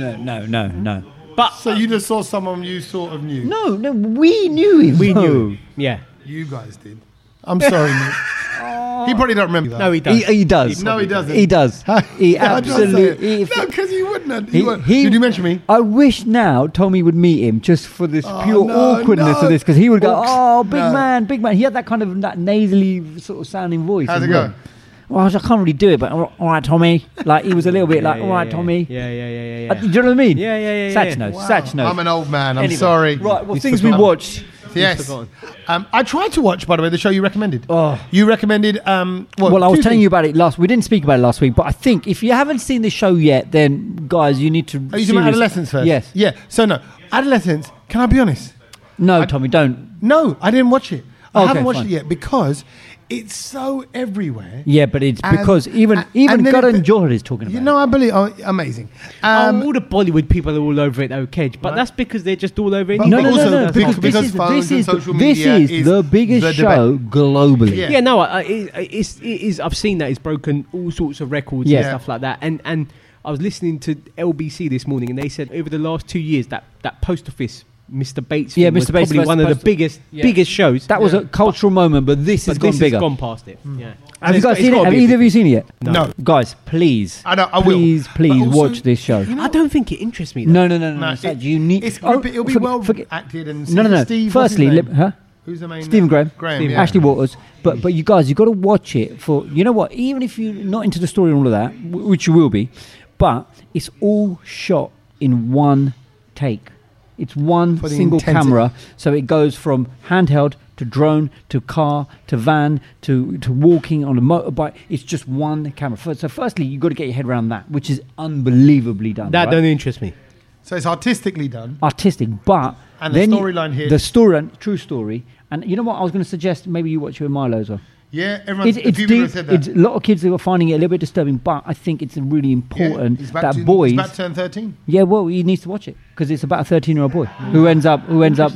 [SPEAKER 3] no.
[SPEAKER 1] but
[SPEAKER 2] So you just saw someone you sort of knew.
[SPEAKER 3] No, we knew him.
[SPEAKER 1] we
[SPEAKER 3] though.
[SPEAKER 1] knew. Yeah.
[SPEAKER 2] You guys did. I'm sorry, Nick. He probably don't remember that.
[SPEAKER 1] No, he does.
[SPEAKER 3] He does.
[SPEAKER 2] No, he doesn't.
[SPEAKER 3] He does. He
[SPEAKER 2] I just say
[SPEAKER 3] absolutely.
[SPEAKER 2] it. No, because he wouldn't. Have,
[SPEAKER 3] He-
[SPEAKER 2] did you mention me?
[SPEAKER 3] I wish now Tommy would meet him just for this
[SPEAKER 2] Oh,
[SPEAKER 3] pure
[SPEAKER 2] no,
[SPEAKER 3] awkwardness
[SPEAKER 2] no.
[SPEAKER 3] of this, because he would go,
[SPEAKER 2] Oops.
[SPEAKER 3] "Oh, big
[SPEAKER 2] No.
[SPEAKER 3] man." He had that kind of that nasally sort of sounding voice.
[SPEAKER 2] How's
[SPEAKER 3] as
[SPEAKER 2] it
[SPEAKER 3] well.
[SPEAKER 2] go?
[SPEAKER 3] Well, I can't really do it, but all right, Tommy. Like he was a little bit like, "All right, Tommy."
[SPEAKER 1] Yeah.
[SPEAKER 3] Do you know what I mean?
[SPEAKER 1] Yeah.
[SPEAKER 3] Satch knows.
[SPEAKER 2] Wow.
[SPEAKER 3] Satch knows.
[SPEAKER 2] I'm an old man. I'm
[SPEAKER 3] Anyway,
[SPEAKER 2] sorry.
[SPEAKER 3] Right. Well,
[SPEAKER 1] He's
[SPEAKER 3] things we
[SPEAKER 1] forgotten.
[SPEAKER 3] watched.
[SPEAKER 2] Yes.
[SPEAKER 1] forgotten.
[SPEAKER 2] I tried to watch, by the way, the show you recommended.
[SPEAKER 3] Oh.
[SPEAKER 2] You recommended.
[SPEAKER 3] Well, I was telling you about it last. We didn't speak about it last week, but I think if you haven't seen the show yet, then guys, you need to.
[SPEAKER 2] Are you talking about Adolescence first?
[SPEAKER 3] Yes.
[SPEAKER 2] Yeah. So no, Adolescence. Can I be honest?
[SPEAKER 3] No, Tommy, don't.
[SPEAKER 2] No, I didn't watch it. I
[SPEAKER 3] Okay,
[SPEAKER 2] haven't watched
[SPEAKER 3] fine.
[SPEAKER 2] it yet because it's so everywhere.
[SPEAKER 3] Yeah, but it's
[SPEAKER 2] And-
[SPEAKER 3] because even
[SPEAKER 2] and then
[SPEAKER 3] Karan
[SPEAKER 2] it-
[SPEAKER 3] Johar is talking about
[SPEAKER 2] You
[SPEAKER 3] it.
[SPEAKER 2] know, I believe. Amazing.
[SPEAKER 1] all the Bollywood people are all over it, though, Kedge. But
[SPEAKER 2] Right.
[SPEAKER 1] that's because they're just all over it.
[SPEAKER 2] But
[SPEAKER 3] No,
[SPEAKER 1] anyway.
[SPEAKER 2] also
[SPEAKER 3] no.
[SPEAKER 2] because
[SPEAKER 3] Because
[SPEAKER 2] phones and social media
[SPEAKER 3] this is
[SPEAKER 2] is
[SPEAKER 3] the biggest
[SPEAKER 2] the
[SPEAKER 3] show globally.
[SPEAKER 2] Yeah.
[SPEAKER 1] Yeah, no, it is. I've seen that it's broken all sorts of records
[SPEAKER 3] Yeah.
[SPEAKER 1] and stuff like that. And I was listening to LBC this morning, and they said over the last 2 years that Post Office Mr. Bates
[SPEAKER 3] Yeah,
[SPEAKER 1] thing was
[SPEAKER 3] Mr. Bates
[SPEAKER 1] probably
[SPEAKER 3] versus
[SPEAKER 1] one of the
[SPEAKER 3] Post-
[SPEAKER 1] biggest shows.
[SPEAKER 3] That was
[SPEAKER 2] Yeah.
[SPEAKER 3] a cultural moment, but this has
[SPEAKER 1] but
[SPEAKER 3] gone
[SPEAKER 1] this
[SPEAKER 3] bigger.
[SPEAKER 1] has gone past it. Yeah.
[SPEAKER 3] Have you guys
[SPEAKER 1] It's
[SPEAKER 3] seen it?
[SPEAKER 1] gotta
[SPEAKER 3] Have
[SPEAKER 1] be a
[SPEAKER 3] either of
[SPEAKER 1] big-
[SPEAKER 3] you seen it yet?
[SPEAKER 2] No.
[SPEAKER 3] Guys, please.
[SPEAKER 2] I will.
[SPEAKER 3] Please
[SPEAKER 2] But also,
[SPEAKER 3] watch this show.
[SPEAKER 1] I don't think it interests me. Though.
[SPEAKER 3] No.
[SPEAKER 2] No,
[SPEAKER 3] Saj, you need.
[SPEAKER 2] It'll be well
[SPEAKER 3] forget-
[SPEAKER 2] acted and
[SPEAKER 3] No.
[SPEAKER 2] Steve, what's his
[SPEAKER 3] Firstly,
[SPEAKER 2] name? Who's the main?
[SPEAKER 3] Stephen Graham.
[SPEAKER 2] Graham. Yeah.
[SPEAKER 3] Ashley Waters, but you guys, you got to watch it for. You know what? Even if you're not into the story and all of that, which you will be, but it's all shot in one take. It's one
[SPEAKER 2] For the
[SPEAKER 3] single
[SPEAKER 2] intensity.
[SPEAKER 3] camera, so it goes from handheld to drone to car to van to walking on a motorbike. It's just one camera. So firstly, you've got to get your head around that, which is unbelievably done.
[SPEAKER 1] That
[SPEAKER 3] right?
[SPEAKER 1] don't interest me.
[SPEAKER 2] So it's artistically done.
[SPEAKER 3] Artistic, but
[SPEAKER 2] And the
[SPEAKER 3] then
[SPEAKER 2] storyline here.
[SPEAKER 3] the storyline, true story. And you know what? I was going to suggest maybe you watch it with Milo as well.
[SPEAKER 2] Yeah, everyone.
[SPEAKER 3] It's
[SPEAKER 2] a few people
[SPEAKER 3] deep.
[SPEAKER 2] have said that.
[SPEAKER 3] It's a lot of kids who are finding it a little bit disturbing, but I think it's really important
[SPEAKER 2] he's about
[SPEAKER 3] that
[SPEAKER 2] to,
[SPEAKER 3] boys.
[SPEAKER 2] He's about to turn 13.
[SPEAKER 3] Yeah, well, he needs to watch it because it's about a 13-year-old boy who ends up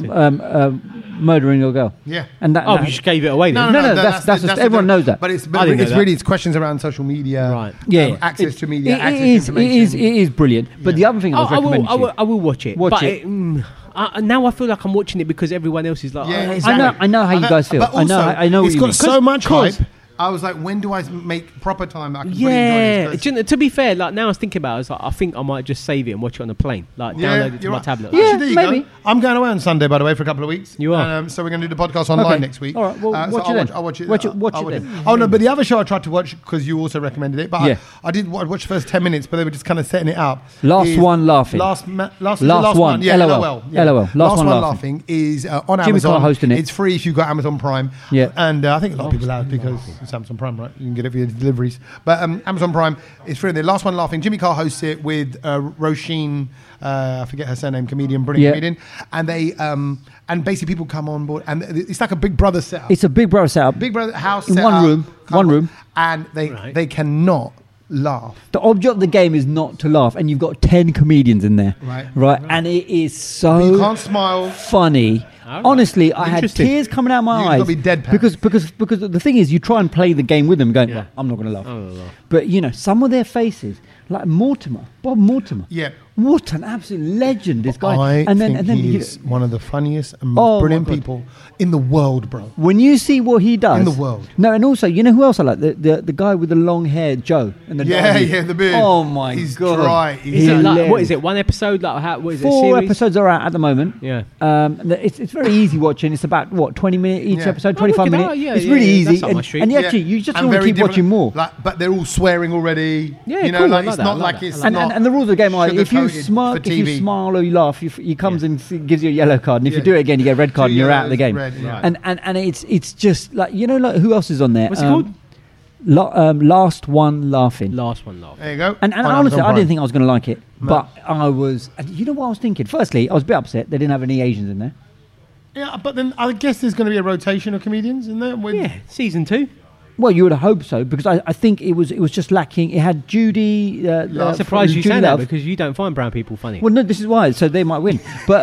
[SPEAKER 3] murdering a girl.
[SPEAKER 2] Yeah.
[SPEAKER 3] And that.
[SPEAKER 1] Oh,
[SPEAKER 3] that-
[SPEAKER 1] we just gave it away then.
[SPEAKER 3] No, that's just- everyone knows that.
[SPEAKER 2] But it's
[SPEAKER 1] I didn't know that.
[SPEAKER 2] really it's questions around social media,
[SPEAKER 1] Right.
[SPEAKER 3] yeah,
[SPEAKER 2] access to media,
[SPEAKER 3] It
[SPEAKER 2] access
[SPEAKER 3] is.
[SPEAKER 2] to
[SPEAKER 3] It
[SPEAKER 2] information.
[SPEAKER 3] is brilliant. But the other thing I was recommending to you.
[SPEAKER 1] I will watch it.
[SPEAKER 3] Watch
[SPEAKER 1] but
[SPEAKER 3] it.
[SPEAKER 1] now I feel like I'm watching it because everyone else is like,
[SPEAKER 2] Yeah,
[SPEAKER 1] oh,
[SPEAKER 2] exactly.
[SPEAKER 3] I know how you guys feel.
[SPEAKER 2] But
[SPEAKER 3] I know.
[SPEAKER 2] also,
[SPEAKER 3] I know.
[SPEAKER 2] It's
[SPEAKER 3] what you
[SPEAKER 2] got
[SPEAKER 3] mean.
[SPEAKER 2] so much hype.
[SPEAKER 1] 'cause-
[SPEAKER 2] I was like, when do I make proper time? That I can
[SPEAKER 1] Yeah,
[SPEAKER 2] really enjoy this?
[SPEAKER 1] Do you know, to be fair, like now I was thinking about it, I was like, I think I might just save it and watch it on the plane, like download it to
[SPEAKER 2] you're
[SPEAKER 1] my
[SPEAKER 2] right.
[SPEAKER 1] tablet.
[SPEAKER 3] Yeah.
[SPEAKER 2] Actually, there you
[SPEAKER 3] maybe.
[SPEAKER 2] go. I'm going away on Sunday, by the way, for a couple of weeks.
[SPEAKER 1] You are?
[SPEAKER 2] So we're going to do the podcast online
[SPEAKER 3] Okay.
[SPEAKER 2] next week.
[SPEAKER 3] All right, well,
[SPEAKER 2] So
[SPEAKER 3] watch it
[SPEAKER 2] I'll
[SPEAKER 3] then.
[SPEAKER 2] watch it.
[SPEAKER 3] Watch it
[SPEAKER 2] I'll
[SPEAKER 3] then.
[SPEAKER 2] Oh no, but the other show I tried to watch because you also recommended it. But
[SPEAKER 3] Yeah.
[SPEAKER 2] I did watch the first 10 minutes, but they were just kind of setting it up.
[SPEAKER 3] Last
[SPEAKER 2] Is
[SPEAKER 3] one laughing.
[SPEAKER 2] Last
[SPEAKER 3] Last one.
[SPEAKER 2] Yeah,
[SPEAKER 3] LOL.
[SPEAKER 2] LOL. Yeah.
[SPEAKER 3] LOL.
[SPEAKER 2] Last one laughing is on
[SPEAKER 3] Jimmy
[SPEAKER 2] Amazon.
[SPEAKER 3] Carr hosting it.
[SPEAKER 2] It's free if you've got Amazon Prime.
[SPEAKER 3] Yeah.
[SPEAKER 2] And I think a lot of people have because it's Amazon Prime, right? You can get it via deliveries. But Amazon Prime is free. The last one laughing. Jimmy Carr hosts it with Roisin, I forget her surname, brilliant comedian. And they and basically people come on board, and it's like a Big Brother setup.
[SPEAKER 3] It's a Big Brother setup.
[SPEAKER 2] Big Brother house
[SPEAKER 3] in
[SPEAKER 2] setup,
[SPEAKER 3] one room.
[SPEAKER 2] come
[SPEAKER 3] One
[SPEAKER 2] on,
[SPEAKER 3] room.
[SPEAKER 2] and they cannot laugh.
[SPEAKER 3] The object of the game is not to laugh, and you've got 10 comedians in there,
[SPEAKER 2] Right.
[SPEAKER 3] And it is
[SPEAKER 2] You
[SPEAKER 3] so
[SPEAKER 2] can't smile.
[SPEAKER 3] funny.
[SPEAKER 1] Alright.
[SPEAKER 3] Honestly, I had
[SPEAKER 1] Interesting.
[SPEAKER 3] tears coming out of my
[SPEAKER 2] You've
[SPEAKER 3] eyes
[SPEAKER 2] gotta be deadpan.
[SPEAKER 3] because the thing is, you try and play the game with them, going,
[SPEAKER 1] Yeah.
[SPEAKER 3] well, I'm not going to laugh.
[SPEAKER 1] I don't know.
[SPEAKER 3] But you know, some of their faces, like Bob Mortimer.
[SPEAKER 2] Yeah.
[SPEAKER 3] What an absolute legend, this guy.
[SPEAKER 2] I
[SPEAKER 3] and then
[SPEAKER 2] he's one of the funniest and
[SPEAKER 3] Oh,
[SPEAKER 2] most
[SPEAKER 3] my
[SPEAKER 2] brilliant
[SPEAKER 3] God.
[SPEAKER 2] people in the world, bro.
[SPEAKER 3] when you see what he does
[SPEAKER 2] In the world.
[SPEAKER 3] No, and also, you know who else I like? The guy with the long hair, Joe, and the
[SPEAKER 2] Yeah,
[SPEAKER 3] doggy.
[SPEAKER 2] yeah, the beard.
[SPEAKER 3] Oh my
[SPEAKER 2] He's
[SPEAKER 3] god,
[SPEAKER 2] dry.
[SPEAKER 1] Is it like,
[SPEAKER 3] Hilarious.
[SPEAKER 1] what is it? One episode? Like how? What is it? A
[SPEAKER 3] 4
[SPEAKER 1] series?
[SPEAKER 3] episodes are out at the moment.
[SPEAKER 1] Yeah.
[SPEAKER 3] It's very easy watching. It's about 20 minutes each
[SPEAKER 2] Yeah.
[SPEAKER 3] episode,
[SPEAKER 1] Oh,
[SPEAKER 3] 25
[SPEAKER 1] wicked.
[SPEAKER 3] minutes.
[SPEAKER 1] Oh, yeah,
[SPEAKER 3] it's
[SPEAKER 1] yeah,
[SPEAKER 3] really
[SPEAKER 1] yeah,
[SPEAKER 3] easy,
[SPEAKER 1] that's up my street.
[SPEAKER 3] and
[SPEAKER 2] Yeah.
[SPEAKER 3] actually you just
[SPEAKER 2] And
[SPEAKER 3] want to
[SPEAKER 2] very
[SPEAKER 3] keep watching
[SPEAKER 2] different-
[SPEAKER 3] more.
[SPEAKER 2] Like, but they're all swearing already.
[SPEAKER 1] Yeah,
[SPEAKER 2] you know,
[SPEAKER 1] cool, I
[SPEAKER 2] like
[SPEAKER 1] like
[SPEAKER 2] it's
[SPEAKER 1] that,
[SPEAKER 2] not
[SPEAKER 1] I like
[SPEAKER 2] like
[SPEAKER 1] that,
[SPEAKER 2] it's
[SPEAKER 1] I like
[SPEAKER 2] not.
[SPEAKER 3] And the rules of the game are: if you
[SPEAKER 2] sugar-coated
[SPEAKER 3] smirk,
[SPEAKER 2] for
[SPEAKER 3] if you
[SPEAKER 2] TV.
[SPEAKER 3] smile or you laugh, he comes and gives you a yellow card, and if you
[SPEAKER 2] Yeah.
[SPEAKER 3] do it again, you get a red card,
[SPEAKER 2] Two
[SPEAKER 3] and you're out of the
[SPEAKER 2] yellows,
[SPEAKER 3] game.
[SPEAKER 2] red, yeah.
[SPEAKER 3] And it's just like like who else is on there?
[SPEAKER 1] What's it called?
[SPEAKER 3] Last One Laughing.
[SPEAKER 1] Last one laugh.
[SPEAKER 2] There you go.
[SPEAKER 3] And
[SPEAKER 2] On
[SPEAKER 3] honestly,
[SPEAKER 2] Amazon
[SPEAKER 3] I didn't
[SPEAKER 2] Prime.
[SPEAKER 3] think I was going to like it,
[SPEAKER 2] No.
[SPEAKER 3] but I was. You know what I was thinking? Firstly, I was a bit upset they didn't have any Asians in there.
[SPEAKER 2] Yeah, but then I guess there's going to be a rotation of comedians in there. With
[SPEAKER 1] Yeah, season 2.
[SPEAKER 3] Well, you would have hoped so, because I think it was just lacking. It had Judy.
[SPEAKER 1] I'm surprised you
[SPEAKER 3] Judy
[SPEAKER 1] say that
[SPEAKER 3] Love.
[SPEAKER 1] because you don't find brown people funny.
[SPEAKER 3] Well, no, this is why. So they might win, but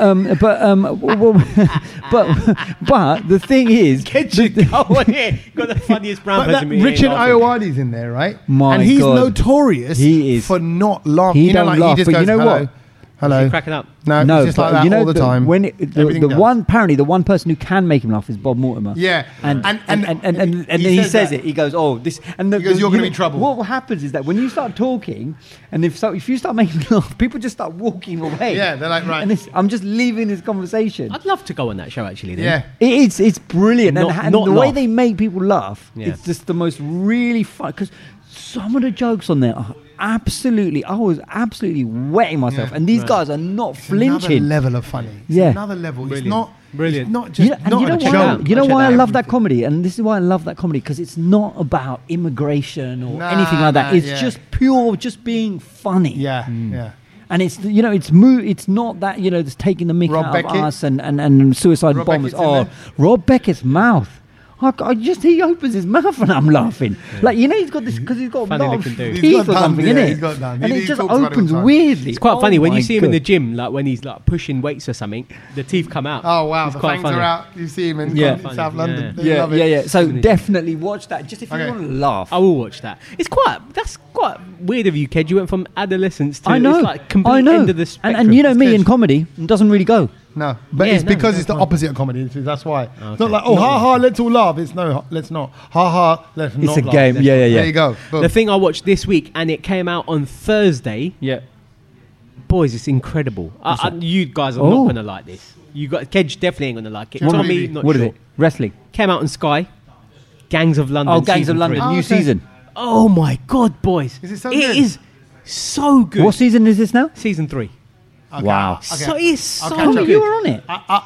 [SPEAKER 3] the thing is,
[SPEAKER 1] Get you go on here. Got the funniest brown
[SPEAKER 2] But that
[SPEAKER 1] person in here
[SPEAKER 2] Richard
[SPEAKER 1] laughing.
[SPEAKER 2] Iowani's in there, right?
[SPEAKER 3] My
[SPEAKER 2] and he's
[SPEAKER 3] God.
[SPEAKER 2] notorious
[SPEAKER 3] He is.
[SPEAKER 2] for not laughing.
[SPEAKER 3] He
[SPEAKER 2] You know,
[SPEAKER 3] don't
[SPEAKER 2] like
[SPEAKER 3] laugh,
[SPEAKER 2] he just
[SPEAKER 3] but you
[SPEAKER 2] goes,
[SPEAKER 3] know
[SPEAKER 2] hello,
[SPEAKER 3] what?
[SPEAKER 2] hello.
[SPEAKER 1] Is he cracking up?
[SPEAKER 2] No,
[SPEAKER 3] no,
[SPEAKER 2] it's just like
[SPEAKER 3] but
[SPEAKER 2] that
[SPEAKER 3] you know
[SPEAKER 2] all the time.
[SPEAKER 3] When
[SPEAKER 2] Everything
[SPEAKER 3] the
[SPEAKER 2] does.
[SPEAKER 3] one apparently the one person who can make him laugh is Bob Mortimer.
[SPEAKER 2] Yeah.
[SPEAKER 3] and
[SPEAKER 2] And
[SPEAKER 3] then
[SPEAKER 2] he
[SPEAKER 3] he
[SPEAKER 2] says
[SPEAKER 3] says
[SPEAKER 2] that.
[SPEAKER 3] it. He goes, "Oh, this," and
[SPEAKER 2] He goes, "You're gonna be in trouble."
[SPEAKER 3] What happens is that when you start talking, and if you start making me laugh, people just start walking away.
[SPEAKER 2] Yeah, they're like, right.
[SPEAKER 3] And I'm just leaving this conversation.
[SPEAKER 1] I'd love to go on that show actually. Then.
[SPEAKER 2] Yeah.
[SPEAKER 3] It's brilliant,
[SPEAKER 1] Not-
[SPEAKER 3] and
[SPEAKER 1] not
[SPEAKER 3] the way
[SPEAKER 1] laugh.
[SPEAKER 3] they make people laugh,
[SPEAKER 1] Yeah.
[SPEAKER 3] it's just the most really fun. Because some of the jokes on there are absolutely, I was absolutely wetting myself,
[SPEAKER 2] Yeah.
[SPEAKER 3] and these
[SPEAKER 1] Right.
[SPEAKER 3] guys are not
[SPEAKER 2] It's another
[SPEAKER 3] flinching.
[SPEAKER 2] level of funny. It's
[SPEAKER 3] Yeah.
[SPEAKER 2] another level.
[SPEAKER 1] Brilliant.
[SPEAKER 2] It's not
[SPEAKER 1] Brilliant.
[SPEAKER 2] It's not just
[SPEAKER 3] And
[SPEAKER 2] not
[SPEAKER 3] you know
[SPEAKER 2] a
[SPEAKER 3] why?
[SPEAKER 2] joke.
[SPEAKER 3] You know
[SPEAKER 1] I'll check
[SPEAKER 3] why I
[SPEAKER 1] that
[SPEAKER 3] love that
[SPEAKER 2] Everything.
[SPEAKER 3] comedy, and this is why I love that comedy, because it's not about immigration or
[SPEAKER 2] Nah,
[SPEAKER 3] anything like that.
[SPEAKER 2] nah,
[SPEAKER 3] It's
[SPEAKER 2] yeah.
[SPEAKER 3] just pure, just being funny.
[SPEAKER 2] Yeah, yeah.
[SPEAKER 3] And it's it's not that it's taking the mick
[SPEAKER 2] Rob
[SPEAKER 3] out
[SPEAKER 2] Beckett.
[SPEAKER 3] of us and suicide
[SPEAKER 2] Rob
[SPEAKER 3] bombers.
[SPEAKER 2] Beckett's in
[SPEAKER 3] Oh,
[SPEAKER 2] there.
[SPEAKER 3] Rob Beckett's mouth. He opens his mouth and I'm laughing. Like he's got this because he's got
[SPEAKER 1] Funny
[SPEAKER 3] a lot of
[SPEAKER 1] looking dude.
[SPEAKER 2] He's
[SPEAKER 3] teeth
[SPEAKER 2] got
[SPEAKER 3] or
[SPEAKER 2] done,
[SPEAKER 3] something
[SPEAKER 2] yeah,
[SPEAKER 3] in it.
[SPEAKER 2] he's got done.
[SPEAKER 3] And
[SPEAKER 2] He
[SPEAKER 3] it just
[SPEAKER 2] talks about it all
[SPEAKER 3] opens
[SPEAKER 2] the time.
[SPEAKER 3] weirdly.
[SPEAKER 1] It's quite funny when you
[SPEAKER 3] my
[SPEAKER 1] see him in the
[SPEAKER 3] God.
[SPEAKER 1] gym, like when he's like pushing weights or something. The teeth come out.
[SPEAKER 2] Oh wow,
[SPEAKER 1] It's
[SPEAKER 2] the
[SPEAKER 1] quite
[SPEAKER 2] fangs
[SPEAKER 1] funny.
[SPEAKER 2] are out. You see him in,
[SPEAKER 3] Yeah.
[SPEAKER 2] in
[SPEAKER 1] Funny,
[SPEAKER 2] South
[SPEAKER 1] yeah.
[SPEAKER 2] London. They love it.
[SPEAKER 3] Yeah. So
[SPEAKER 1] Even if-
[SPEAKER 3] definitely watch that. Just if you
[SPEAKER 2] Okay.
[SPEAKER 3] want to laugh.
[SPEAKER 1] I will watch that. That's quite weird of you, Ked. You went from adolescence to
[SPEAKER 3] I know.
[SPEAKER 1] it's like complete
[SPEAKER 3] I know.
[SPEAKER 1] end of the spectrum.
[SPEAKER 3] And you know me
[SPEAKER 2] It's
[SPEAKER 3] in
[SPEAKER 2] good.
[SPEAKER 3] comedy, it doesn't really go.
[SPEAKER 2] No, but
[SPEAKER 1] Yeah,
[SPEAKER 2] it's
[SPEAKER 1] no,
[SPEAKER 2] because
[SPEAKER 1] no,
[SPEAKER 2] it's the
[SPEAKER 1] fine.
[SPEAKER 2] opposite of comedy. That's why. It's
[SPEAKER 1] Okay.
[SPEAKER 2] not like, oh, ha ha, let's all laugh. It's no, let's not. Ha ha, let's not
[SPEAKER 3] It's a
[SPEAKER 2] laugh.
[SPEAKER 3] game. Yeah.
[SPEAKER 2] There you go. Boom.
[SPEAKER 1] The thing I watched this week, and it came out on Thursday.
[SPEAKER 3] Yeah.
[SPEAKER 1] Boys, it's incredible. You guys are
[SPEAKER 3] Oh.
[SPEAKER 1] not going to like this. Kedge definitely ain't going to like it.
[SPEAKER 2] What
[SPEAKER 1] Tommy,
[SPEAKER 2] movie?
[SPEAKER 1] not
[SPEAKER 3] What is
[SPEAKER 1] sure.
[SPEAKER 3] it? Wrestling.
[SPEAKER 1] Came out on Sky. Gangs of London.
[SPEAKER 3] Oh, Gangs
[SPEAKER 1] season
[SPEAKER 3] of London,
[SPEAKER 1] 3.
[SPEAKER 2] Oh,
[SPEAKER 3] new
[SPEAKER 2] okay.
[SPEAKER 3] season.
[SPEAKER 1] Oh my God, boys!
[SPEAKER 2] Is it so
[SPEAKER 1] It
[SPEAKER 2] good?
[SPEAKER 1] is so good.
[SPEAKER 3] What season is this now?
[SPEAKER 1] Season 3?
[SPEAKER 2] Okay,
[SPEAKER 3] Wow.
[SPEAKER 2] okay.
[SPEAKER 1] So it's
[SPEAKER 2] I'll
[SPEAKER 1] so
[SPEAKER 2] catch up.
[SPEAKER 1] good.
[SPEAKER 3] You were on it.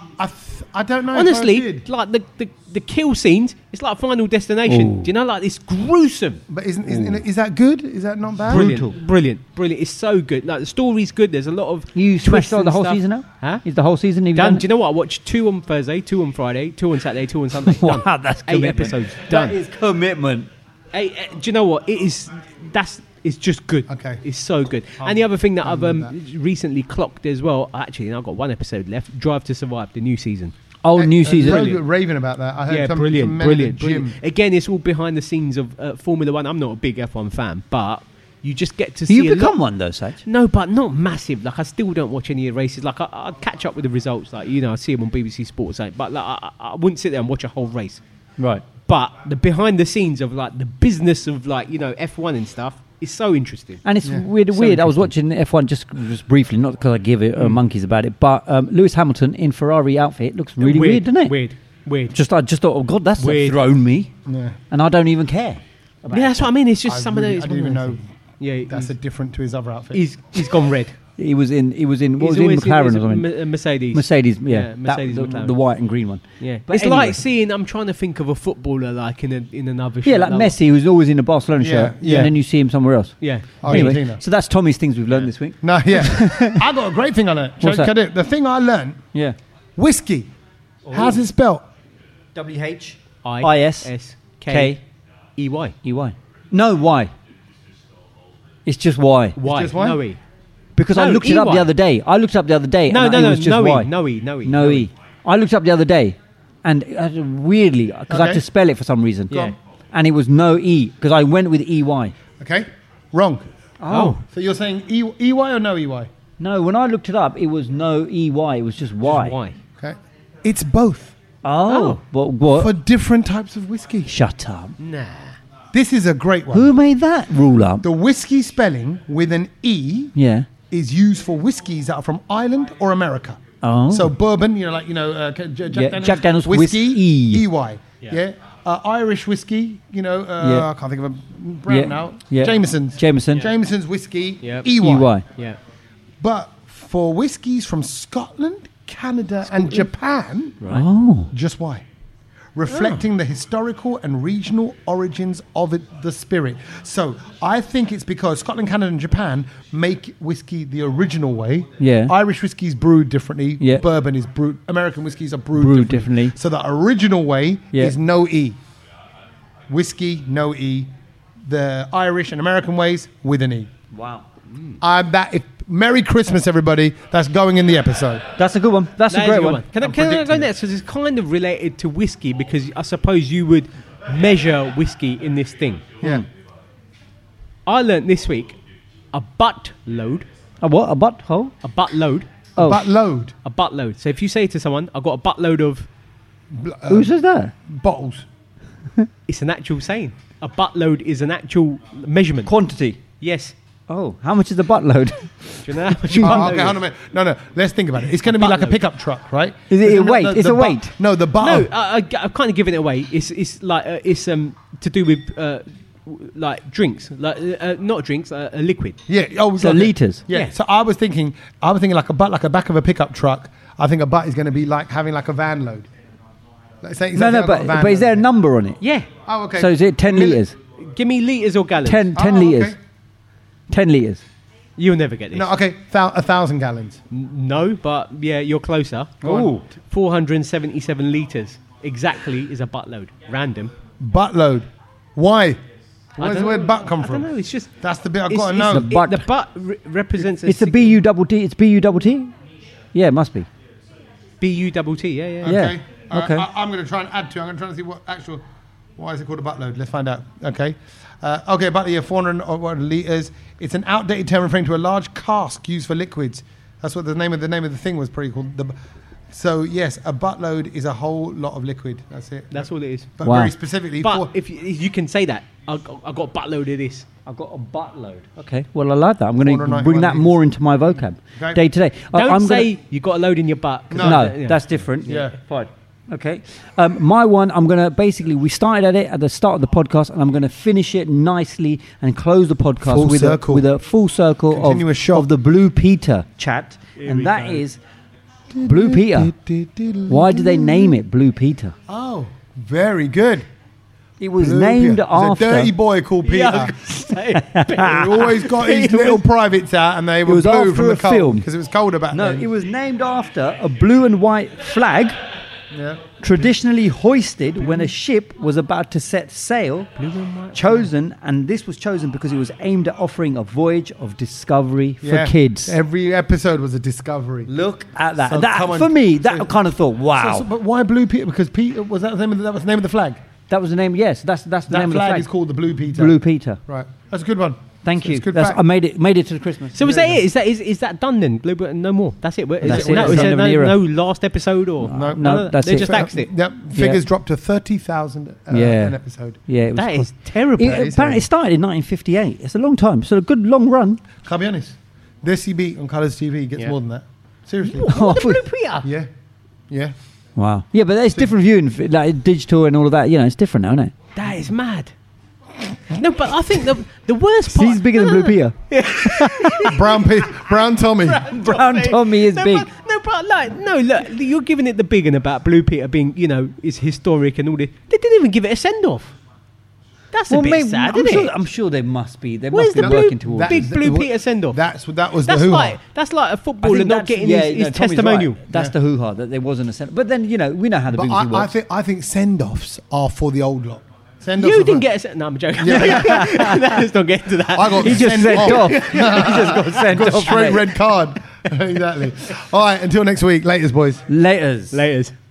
[SPEAKER 2] I don't know. if I
[SPEAKER 1] Honestly,
[SPEAKER 2] did.
[SPEAKER 1] like the kill scenes, it's like Final Destination.
[SPEAKER 3] Ooh.
[SPEAKER 1] Do you know, like it's gruesome.
[SPEAKER 2] But is that good? Is that not bad?
[SPEAKER 1] Brilliant, brilliant. It's so good. Like the story's good. There's a lot of
[SPEAKER 3] You
[SPEAKER 1] twists
[SPEAKER 3] smashed out
[SPEAKER 1] and
[SPEAKER 3] the whole
[SPEAKER 1] stuff.
[SPEAKER 3] season now?
[SPEAKER 1] Huh?
[SPEAKER 3] Is the whole season even
[SPEAKER 1] Done.
[SPEAKER 3] done?
[SPEAKER 1] Do you know what? I watched 2 on Thursday, 2 on Friday, 2 on Saturday, 2 on Sunday. Done.
[SPEAKER 3] Wow, that's
[SPEAKER 1] 8
[SPEAKER 3] commitment.
[SPEAKER 1] episodes done.
[SPEAKER 3] That is commitment.
[SPEAKER 1] Do you know what? It's just good.
[SPEAKER 2] Okay.
[SPEAKER 1] It's so good. And the other thing that I've
[SPEAKER 2] with
[SPEAKER 1] recently clocked as well, actually, I've got 1 episode left. Drive to Survive, the new season.
[SPEAKER 3] Oh, new season.
[SPEAKER 2] Brilliant. Raving about that. I heard
[SPEAKER 1] Yeah,
[SPEAKER 2] some
[SPEAKER 1] brilliant,
[SPEAKER 2] men in the
[SPEAKER 1] brilliant,
[SPEAKER 2] gym.
[SPEAKER 1] brilliant. Again, it's all behind the scenes of Formula One. I'm not a big F1 fan, but you just get to see
[SPEAKER 3] You
[SPEAKER 1] a
[SPEAKER 3] become
[SPEAKER 1] lot.
[SPEAKER 3] one though, Saj.
[SPEAKER 1] No, but not massive. Like I still don't watch any of the races. Like I catch up with the results. Like I see them on BBC Sports. But like I wouldn't sit there and watch a whole race.
[SPEAKER 3] Right.
[SPEAKER 1] But the behind the scenes of like the business of like F1 and stuff is so interesting.
[SPEAKER 3] And it's
[SPEAKER 2] Yeah.
[SPEAKER 3] weird.
[SPEAKER 1] So
[SPEAKER 3] I was watching F1 just briefly, not because I give it monkeys about it, but Lewis Hamilton in Ferrari outfit looks really weird, doesn't it?
[SPEAKER 1] Weird.
[SPEAKER 3] I just thought, oh God, that's
[SPEAKER 1] Weird.
[SPEAKER 3] thrown me,
[SPEAKER 2] Yeah.
[SPEAKER 3] and I don't even care. About
[SPEAKER 1] Yeah,
[SPEAKER 3] it.
[SPEAKER 1] that's what I mean. It's just
[SPEAKER 2] I
[SPEAKER 1] some
[SPEAKER 2] really-
[SPEAKER 1] of those.
[SPEAKER 2] I didn't even know
[SPEAKER 1] Yeah,
[SPEAKER 2] that's a different to his other outfit.
[SPEAKER 1] he's gone red.
[SPEAKER 3] He was in. What
[SPEAKER 1] He's
[SPEAKER 3] was in
[SPEAKER 1] always
[SPEAKER 3] McLaren or
[SPEAKER 1] he's a
[SPEAKER 3] something?
[SPEAKER 1] Mercedes.
[SPEAKER 3] Mercedes, yeah,
[SPEAKER 1] Yeah, Mercedes
[SPEAKER 3] the
[SPEAKER 1] McLaren.
[SPEAKER 3] white and green one.
[SPEAKER 1] Yeah,
[SPEAKER 3] But
[SPEAKER 1] it's
[SPEAKER 3] anyway.
[SPEAKER 1] like seeing. I'm trying to think of a footballer like in another.
[SPEAKER 3] Yeah, like Messi, who's always in a Barcelona
[SPEAKER 2] Yeah,
[SPEAKER 3] shirt,
[SPEAKER 2] yeah.
[SPEAKER 3] and then you see him somewhere else.
[SPEAKER 1] Yeah.
[SPEAKER 3] Anyway,
[SPEAKER 2] Argentina.
[SPEAKER 3] so that's Tommy's things we've learned this week.
[SPEAKER 2] No, yeah. I got a great thing on it.
[SPEAKER 3] What's that?
[SPEAKER 2] Can I do it? The thing I learned,
[SPEAKER 3] Yeah.
[SPEAKER 2] whiskey. How's it spelled?
[SPEAKER 3] WH
[SPEAKER 1] ISKEY.
[SPEAKER 3] EY. No, why? It's just why.
[SPEAKER 1] Why?
[SPEAKER 2] just why?
[SPEAKER 1] No E.
[SPEAKER 3] Because I
[SPEAKER 1] No,
[SPEAKER 3] looked it up
[SPEAKER 1] EY.
[SPEAKER 3] the other day.
[SPEAKER 1] No,
[SPEAKER 3] and it was just
[SPEAKER 1] no
[SPEAKER 3] why.
[SPEAKER 1] E. No E. No E.
[SPEAKER 3] No E. I looked up the other day, and weirdly, because I had
[SPEAKER 2] Okay.
[SPEAKER 3] to spell it for some reason.
[SPEAKER 1] Yeah.
[SPEAKER 3] And it was no E, because I went with EY.
[SPEAKER 2] Okay. Wrong.
[SPEAKER 1] Oh.
[SPEAKER 2] So you're saying EY or no EY?
[SPEAKER 3] No, when I looked it up, it was no EY. It was just Y.
[SPEAKER 1] Why?
[SPEAKER 2] Okay. It's both
[SPEAKER 3] Oh. What?
[SPEAKER 2] for different types of whiskey.
[SPEAKER 3] Shut up.
[SPEAKER 1] Nah.
[SPEAKER 2] This is a great one.
[SPEAKER 3] Who made that rule up?
[SPEAKER 2] The whiskey spelling with an E
[SPEAKER 3] Yeah.
[SPEAKER 2] is used for whiskies that are from Ireland or America.
[SPEAKER 3] Oh.
[SPEAKER 2] So bourbon, Jack
[SPEAKER 3] Yeah, Jack Daniel's whiskey.
[SPEAKER 2] EY. Yeah. Irish whiskey,
[SPEAKER 3] Yeah.
[SPEAKER 2] I can't think of a brand
[SPEAKER 3] Yeah.
[SPEAKER 2] now.
[SPEAKER 3] Yeah.
[SPEAKER 2] Jameson's.
[SPEAKER 3] Jameson.
[SPEAKER 2] Jameson's whiskey,
[SPEAKER 1] Yep.
[SPEAKER 2] EY.
[SPEAKER 3] EY.
[SPEAKER 1] Yeah.
[SPEAKER 2] But for whiskies from Scotland, Canada, and Japan,
[SPEAKER 3] Oh.
[SPEAKER 2] just Y. reflecting the historical and regional origins of the spirit. So I think it's because Scotland, Canada, and Japan make whiskey the original way.
[SPEAKER 3] Yeah.
[SPEAKER 2] Irish whiskey is brewed differently.
[SPEAKER 3] Yeah.
[SPEAKER 2] Bourbon is brewed. American whiskies are brewed
[SPEAKER 3] differently.
[SPEAKER 2] So the original way
[SPEAKER 3] Yeah.
[SPEAKER 2] is no E. Whiskey, no E. The Irish and American ways with an E.
[SPEAKER 3] Wow.
[SPEAKER 2] Merry Christmas, everybody. That's going in the episode.
[SPEAKER 3] That's a good one. That's
[SPEAKER 1] That
[SPEAKER 3] a
[SPEAKER 1] is
[SPEAKER 3] great
[SPEAKER 1] good
[SPEAKER 3] one.
[SPEAKER 1] Can I
[SPEAKER 2] predicting
[SPEAKER 1] go
[SPEAKER 2] it.
[SPEAKER 1] next? Because it's kind of related to whiskey, because I suppose you would measure whiskey in this thing.
[SPEAKER 2] Yeah.
[SPEAKER 1] I learnt this week a butt load.
[SPEAKER 3] A what? A butthole?
[SPEAKER 1] A butt load.
[SPEAKER 3] Oh.
[SPEAKER 2] But load.
[SPEAKER 1] A butt load. So if you say to someone, I've got a butt load of...
[SPEAKER 3] Who says that?
[SPEAKER 2] Bottles.
[SPEAKER 1] It's an actual saying. A butt load is an actual measurement.
[SPEAKER 3] Quantity.
[SPEAKER 1] Yes.
[SPEAKER 3] Oh, how much is the butt load?
[SPEAKER 1] Do you know how much a butt
[SPEAKER 2] Oh,
[SPEAKER 1] load
[SPEAKER 2] okay,
[SPEAKER 1] is?
[SPEAKER 2] hold on a minute. No. Let's think about it. It's going to be like a
[SPEAKER 1] buttload.
[SPEAKER 2] pickup truck, right?
[SPEAKER 3] Is it a weight?
[SPEAKER 2] The
[SPEAKER 3] It's a
[SPEAKER 2] butt-
[SPEAKER 3] weight.
[SPEAKER 2] No, the
[SPEAKER 1] No,
[SPEAKER 2] butt.
[SPEAKER 1] I've kind of given it away. It's like it's to do with like drinks, like not drinks, a liquid.
[SPEAKER 2] Yeah. Oh,
[SPEAKER 3] So
[SPEAKER 2] okay.
[SPEAKER 3] litres.
[SPEAKER 2] Yeah.
[SPEAKER 1] Yeah.
[SPEAKER 2] So I was thinking like a butt, like a back of a pickup truck. I think a butt is going to be like having like a van load. Like say,
[SPEAKER 3] No,
[SPEAKER 2] I've got a van
[SPEAKER 3] but is there a
[SPEAKER 2] load.
[SPEAKER 3] number on it?
[SPEAKER 1] Yeah.
[SPEAKER 2] Oh, okay.
[SPEAKER 3] So is it 10
[SPEAKER 2] Milli-
[SPEAKER 3] litres?
[SPEAKER 1] Give me liters or gallons.
[SPEAKER 3] 10
[SPEAKER 2] Oh,
[SPEAKER 3] litres.
[SPEAKER 2] okay.
[SPEAKER 3] 10 litres.
[SPEAKER 1] You'll never get this.
[SPEAKER 2] No, okay. 1,000 gallons.
[SPEAKER 1] No, but yeah, you're closer.
[SPEAKER 2] Go on.
[SPEAKER 3] Ooh.
[SPEAKER 1] 477 liters exactly is a butt load. Random.
[SPEAKER 2] Butt load. Why? Where does
[SPEAKER 1] don't
[SPEAKER 2] the word
[SPEAKER 1] know.
[SPEAKER 2] butt come
[SPEAKER 1] I
[SPEAKER 2] from?
[SPEAKER 1] don't know. It's just
[SPEAKER 2] That's the bit I've
[SPEAKER 1] it's-
[SPEAKER 2] got to
[SPEAKER 1] it's
[SPEAKER 2] know.
[SPEAKER 3] the butt.
[SPEAKER 1] The butt represents.
[SPEAKER 3] It's the B-U-double-T. It's B-U-double-T? Yeah, it must be.
[SPEAKER 1] B-U-double-T. Yeah.
[SPEAKER 3] Yeah.
[SPEAKER 2] Okay.
[SPEAKER 3] Okay.
[SPEAKER 2] I'm going to try and add to. I'm going to try and see what actual. Why is it called a butt load? Let's find out. Okay. Okay, butt load, 400 liters. It's an outdated term referring to a large cask used for liquids. That's what the name of the thing was pretty called. So yes, a butt load is a whole lot of liquid. That's it.
[SPEAKER 1] That's all it is.
[SPEAKER 2] But
[SPEAKER 3] Wow.
[SPEAKER 2] very specifically,
[SPEAKER 1] But if you can say that, I got a butt load of this.
[SPEAKER 3] I've got a butt load. Okay, well, I like that. I'm going to
[SPEAKER 2] 491
[SPEAKER 3] bring that
[SPEAKER 2] litres.
[SPEAKER 3] more into my vocab
[SPEAKER 2] Okay.
[SPEAKER 3] day to day.
[SPEAKER 1] Don't
[SPEAKER 3] I'm
[SPEAKER 1] say you got a load in your butt. 'cause
[SPEAKER 2] No.
[SPEAKER 3] No,
[SPEAKER 1] yeah.
[SPEAKER 3] that's different.
[SPEAKER 2] Yeah.
[SPEAKER 3] Fine. Okay. My one, I'm going to basically, we started at it at the start of the podcast, and I'm going to finish it nicely and close the podcast
[SPEAKER 2] Full
[SPEAKER 3] with
[SPEAKER 2] circle.
[SPEAKER 3] with a full circle
[SPEAKER 2] Continuous shot.
[SPEAKER 3] of the Blue Peter chat.
[SPEAKER 1] Here
[SPEAKER 3] And
[SPEAKER 1] we
[SPEAKER 3] that
[SPEAKER 1] go.
[SPEAKER 3] is Blue Peter. Why did they name it Blue Peter?
[SPEAKER 2] Oh, very good.
[SPEAKER 3] It was
[SPEAKER 2] Blue
[SPEAKER 3] named
[SPEAKER 2] Peter. There's
[SPEAKER 3] after.
[SPEAKER 2] a dirty boy called Peter.
[SPEAKER 1] Yeah,
[SPEAKER 2] He always got his little privates out, and they were
[SPEAKER 3] was
[SPEAKER 2] blue
[SPEAKER 3] after
[SPEAKER 2] from the
[SPEAKER 3] a
[SPEAKER 2] cold
[SPEAKER 3] film.
[SPEAKER 2] because it was colder back
[SPEAKER 3] No,
[SPEAKER 2] then.
[SPEAKER 3] it was named after a blue and white flag
[SPEAKER 2] Yeah.
[SPEAKER 3] traditionally hoisted when a ship was about to set sail. Chosen, and this was chosen because it was aimed at offering a voyage of discovery for
[SPEAKER 2] Yeah.
[SPEAKER 3] kids.
[SPEAKER 2] Every episode was a discovery.
[SPEAKER 3] Look at that.
[SPEAKER 2] So
[SPEAKER 3] That
[SPEAKER 2] come on.
[SPEAKER 3] for me, that
[SPEAKER 2] So-
[SPEAKER 3] kind of thought, wow,
[SPEAKER 2] But why Blue Peter? Because Peter was that the name of that was the name of the flag.
[SPEAKER 3] that was the name. Yes, that's the
[SPEAKER 2] That
[SPEAKER 3] name of the
[SPEAKER 2] flag
[SPEAKER 3] flag.
[SPEAKER 2] is called the Blue Peter.
[SPEAKER 3] Blue Peter.
[SPEAKER 2] Right. That's a good one.
[SPEAKER 3] Thank
[SPEAKER 2] It's
[SPEAKER 3] you.
[SPEAKER 2] a good
[SPEAKER 3] That's,
[SPEAKER 2] fact.
[SPEAKER 3] I made it to the Christmas.
[SPEAKER 1] So is that it? Is that done then? Blue Button, no more. That's it.
[SPEAKER 3] That's it.
[SPEAKER 1] No,
[SPEAKER 3] That's
[SPEAKER 1] is
[SPEAKER 3] the
[SPEAKER 1] there
[SPEAKER 3] end of an era.
[SPEAKER 1] no last episode or
[SPEAKER 2] No,
[SPEAKER 3] that's
[SPEAKER 1] they
[SPEAKER 3] it.
[SPEAKER 1] just axed it.
[SPEAKER 2] Yep. Figures dropped to 30,000
[SPEAKER 3] Yeah.
[SPEAKER 2] an episode.
[SPEAKER 3] Yeah, it was
[SPEAKER 1] That
[SPEAKER 3] cool.
[SPEAKER 1] is terrible.
[SPEAKER 3] It, apparently, it started in 1958. It's a long time. So a good long run.
[SPEAKER 2] Can I be honest? This CB on Colours TV gets
[SPEAKER 1] Yeah.
[SPEAKER 2] more than that. Seriously.
[SPEAKER 3] Oh,
[SPEAKER 1] Blue Peter.
[SPEAKER 2] Yeah. Yeah.
[SPEAKER 3] wow. Yeah, but there's different viewing, like digital and all of that. You know, it's different now, isn't it?
[SPEAKER 1] That is mad. No, but I think the worst part.
[SPEAKER 3] He's bigger than Blue Peter.
[SPEAKER 2] Brown Tommy.
[SPEAKER 3] Brown Tommy is
[SPEAKER 1] no,
[SPEAKER 3] big.
[SPEAKER 1] But look, you're giving it the big one about Blue Peter being, is historic and all this. They didn't even give it a send off. That's a bit sad, isn't it?
[SPEAKER 3] I'm sure there must be. They
[SPEAKER 1] Where's
[SPEAKER 3] must be
[SPEAKER 1] the
[SPEAKER 3] working
[SPEAKER 1] blue,
[SPEAKER 3] towards.
[SPEAKER 1] big Blue Peter send off?
[SPEAKER 2] That was
[SPEAKER 1] That's
[SPEAKER 2] the hoo-ha.
[SPEAKER 1] like a footballer not getting his
[SPEAKER 3] Tommy's
[SPEAKER 1] testimonial.
[SPEAKER 3] right. That's
[SPEAKER 2] Yeah.
[SPEAKER 3] the hoo-ha that there wasn't a send. But then we know how the
[SPEAKER 2] But
[SPEAKER 3] BBC works.
[SPEAKER 2] I think send-offs are for the old lot. Send-offs
[SPEAKER 1] You
[SPEAKER 2] are
[SPEAKER 1] didn't
[SPEAKER 2] for-
[SPEAKER 1] get a send. No, I'm joking. Let's not get into that.
[SPEAKER 2] I got
[SPEAKER 3] He just
[SPEAKER 2] sent
[SPEAKER 3] sent
[SPEAKER 2] off.
[SPEAKER 3] off. He just got sent
[SPEAKER 2] Got
[SPEAKER 3] off.
[SPEAKER 2] straight
[SPEAKER 3] mate.
[SPEAKER 2] red card. Exactly. All right. Until next week. Laters, boys.
[SPEAKER 3] Laters.
[SPEAKER 1] Laters.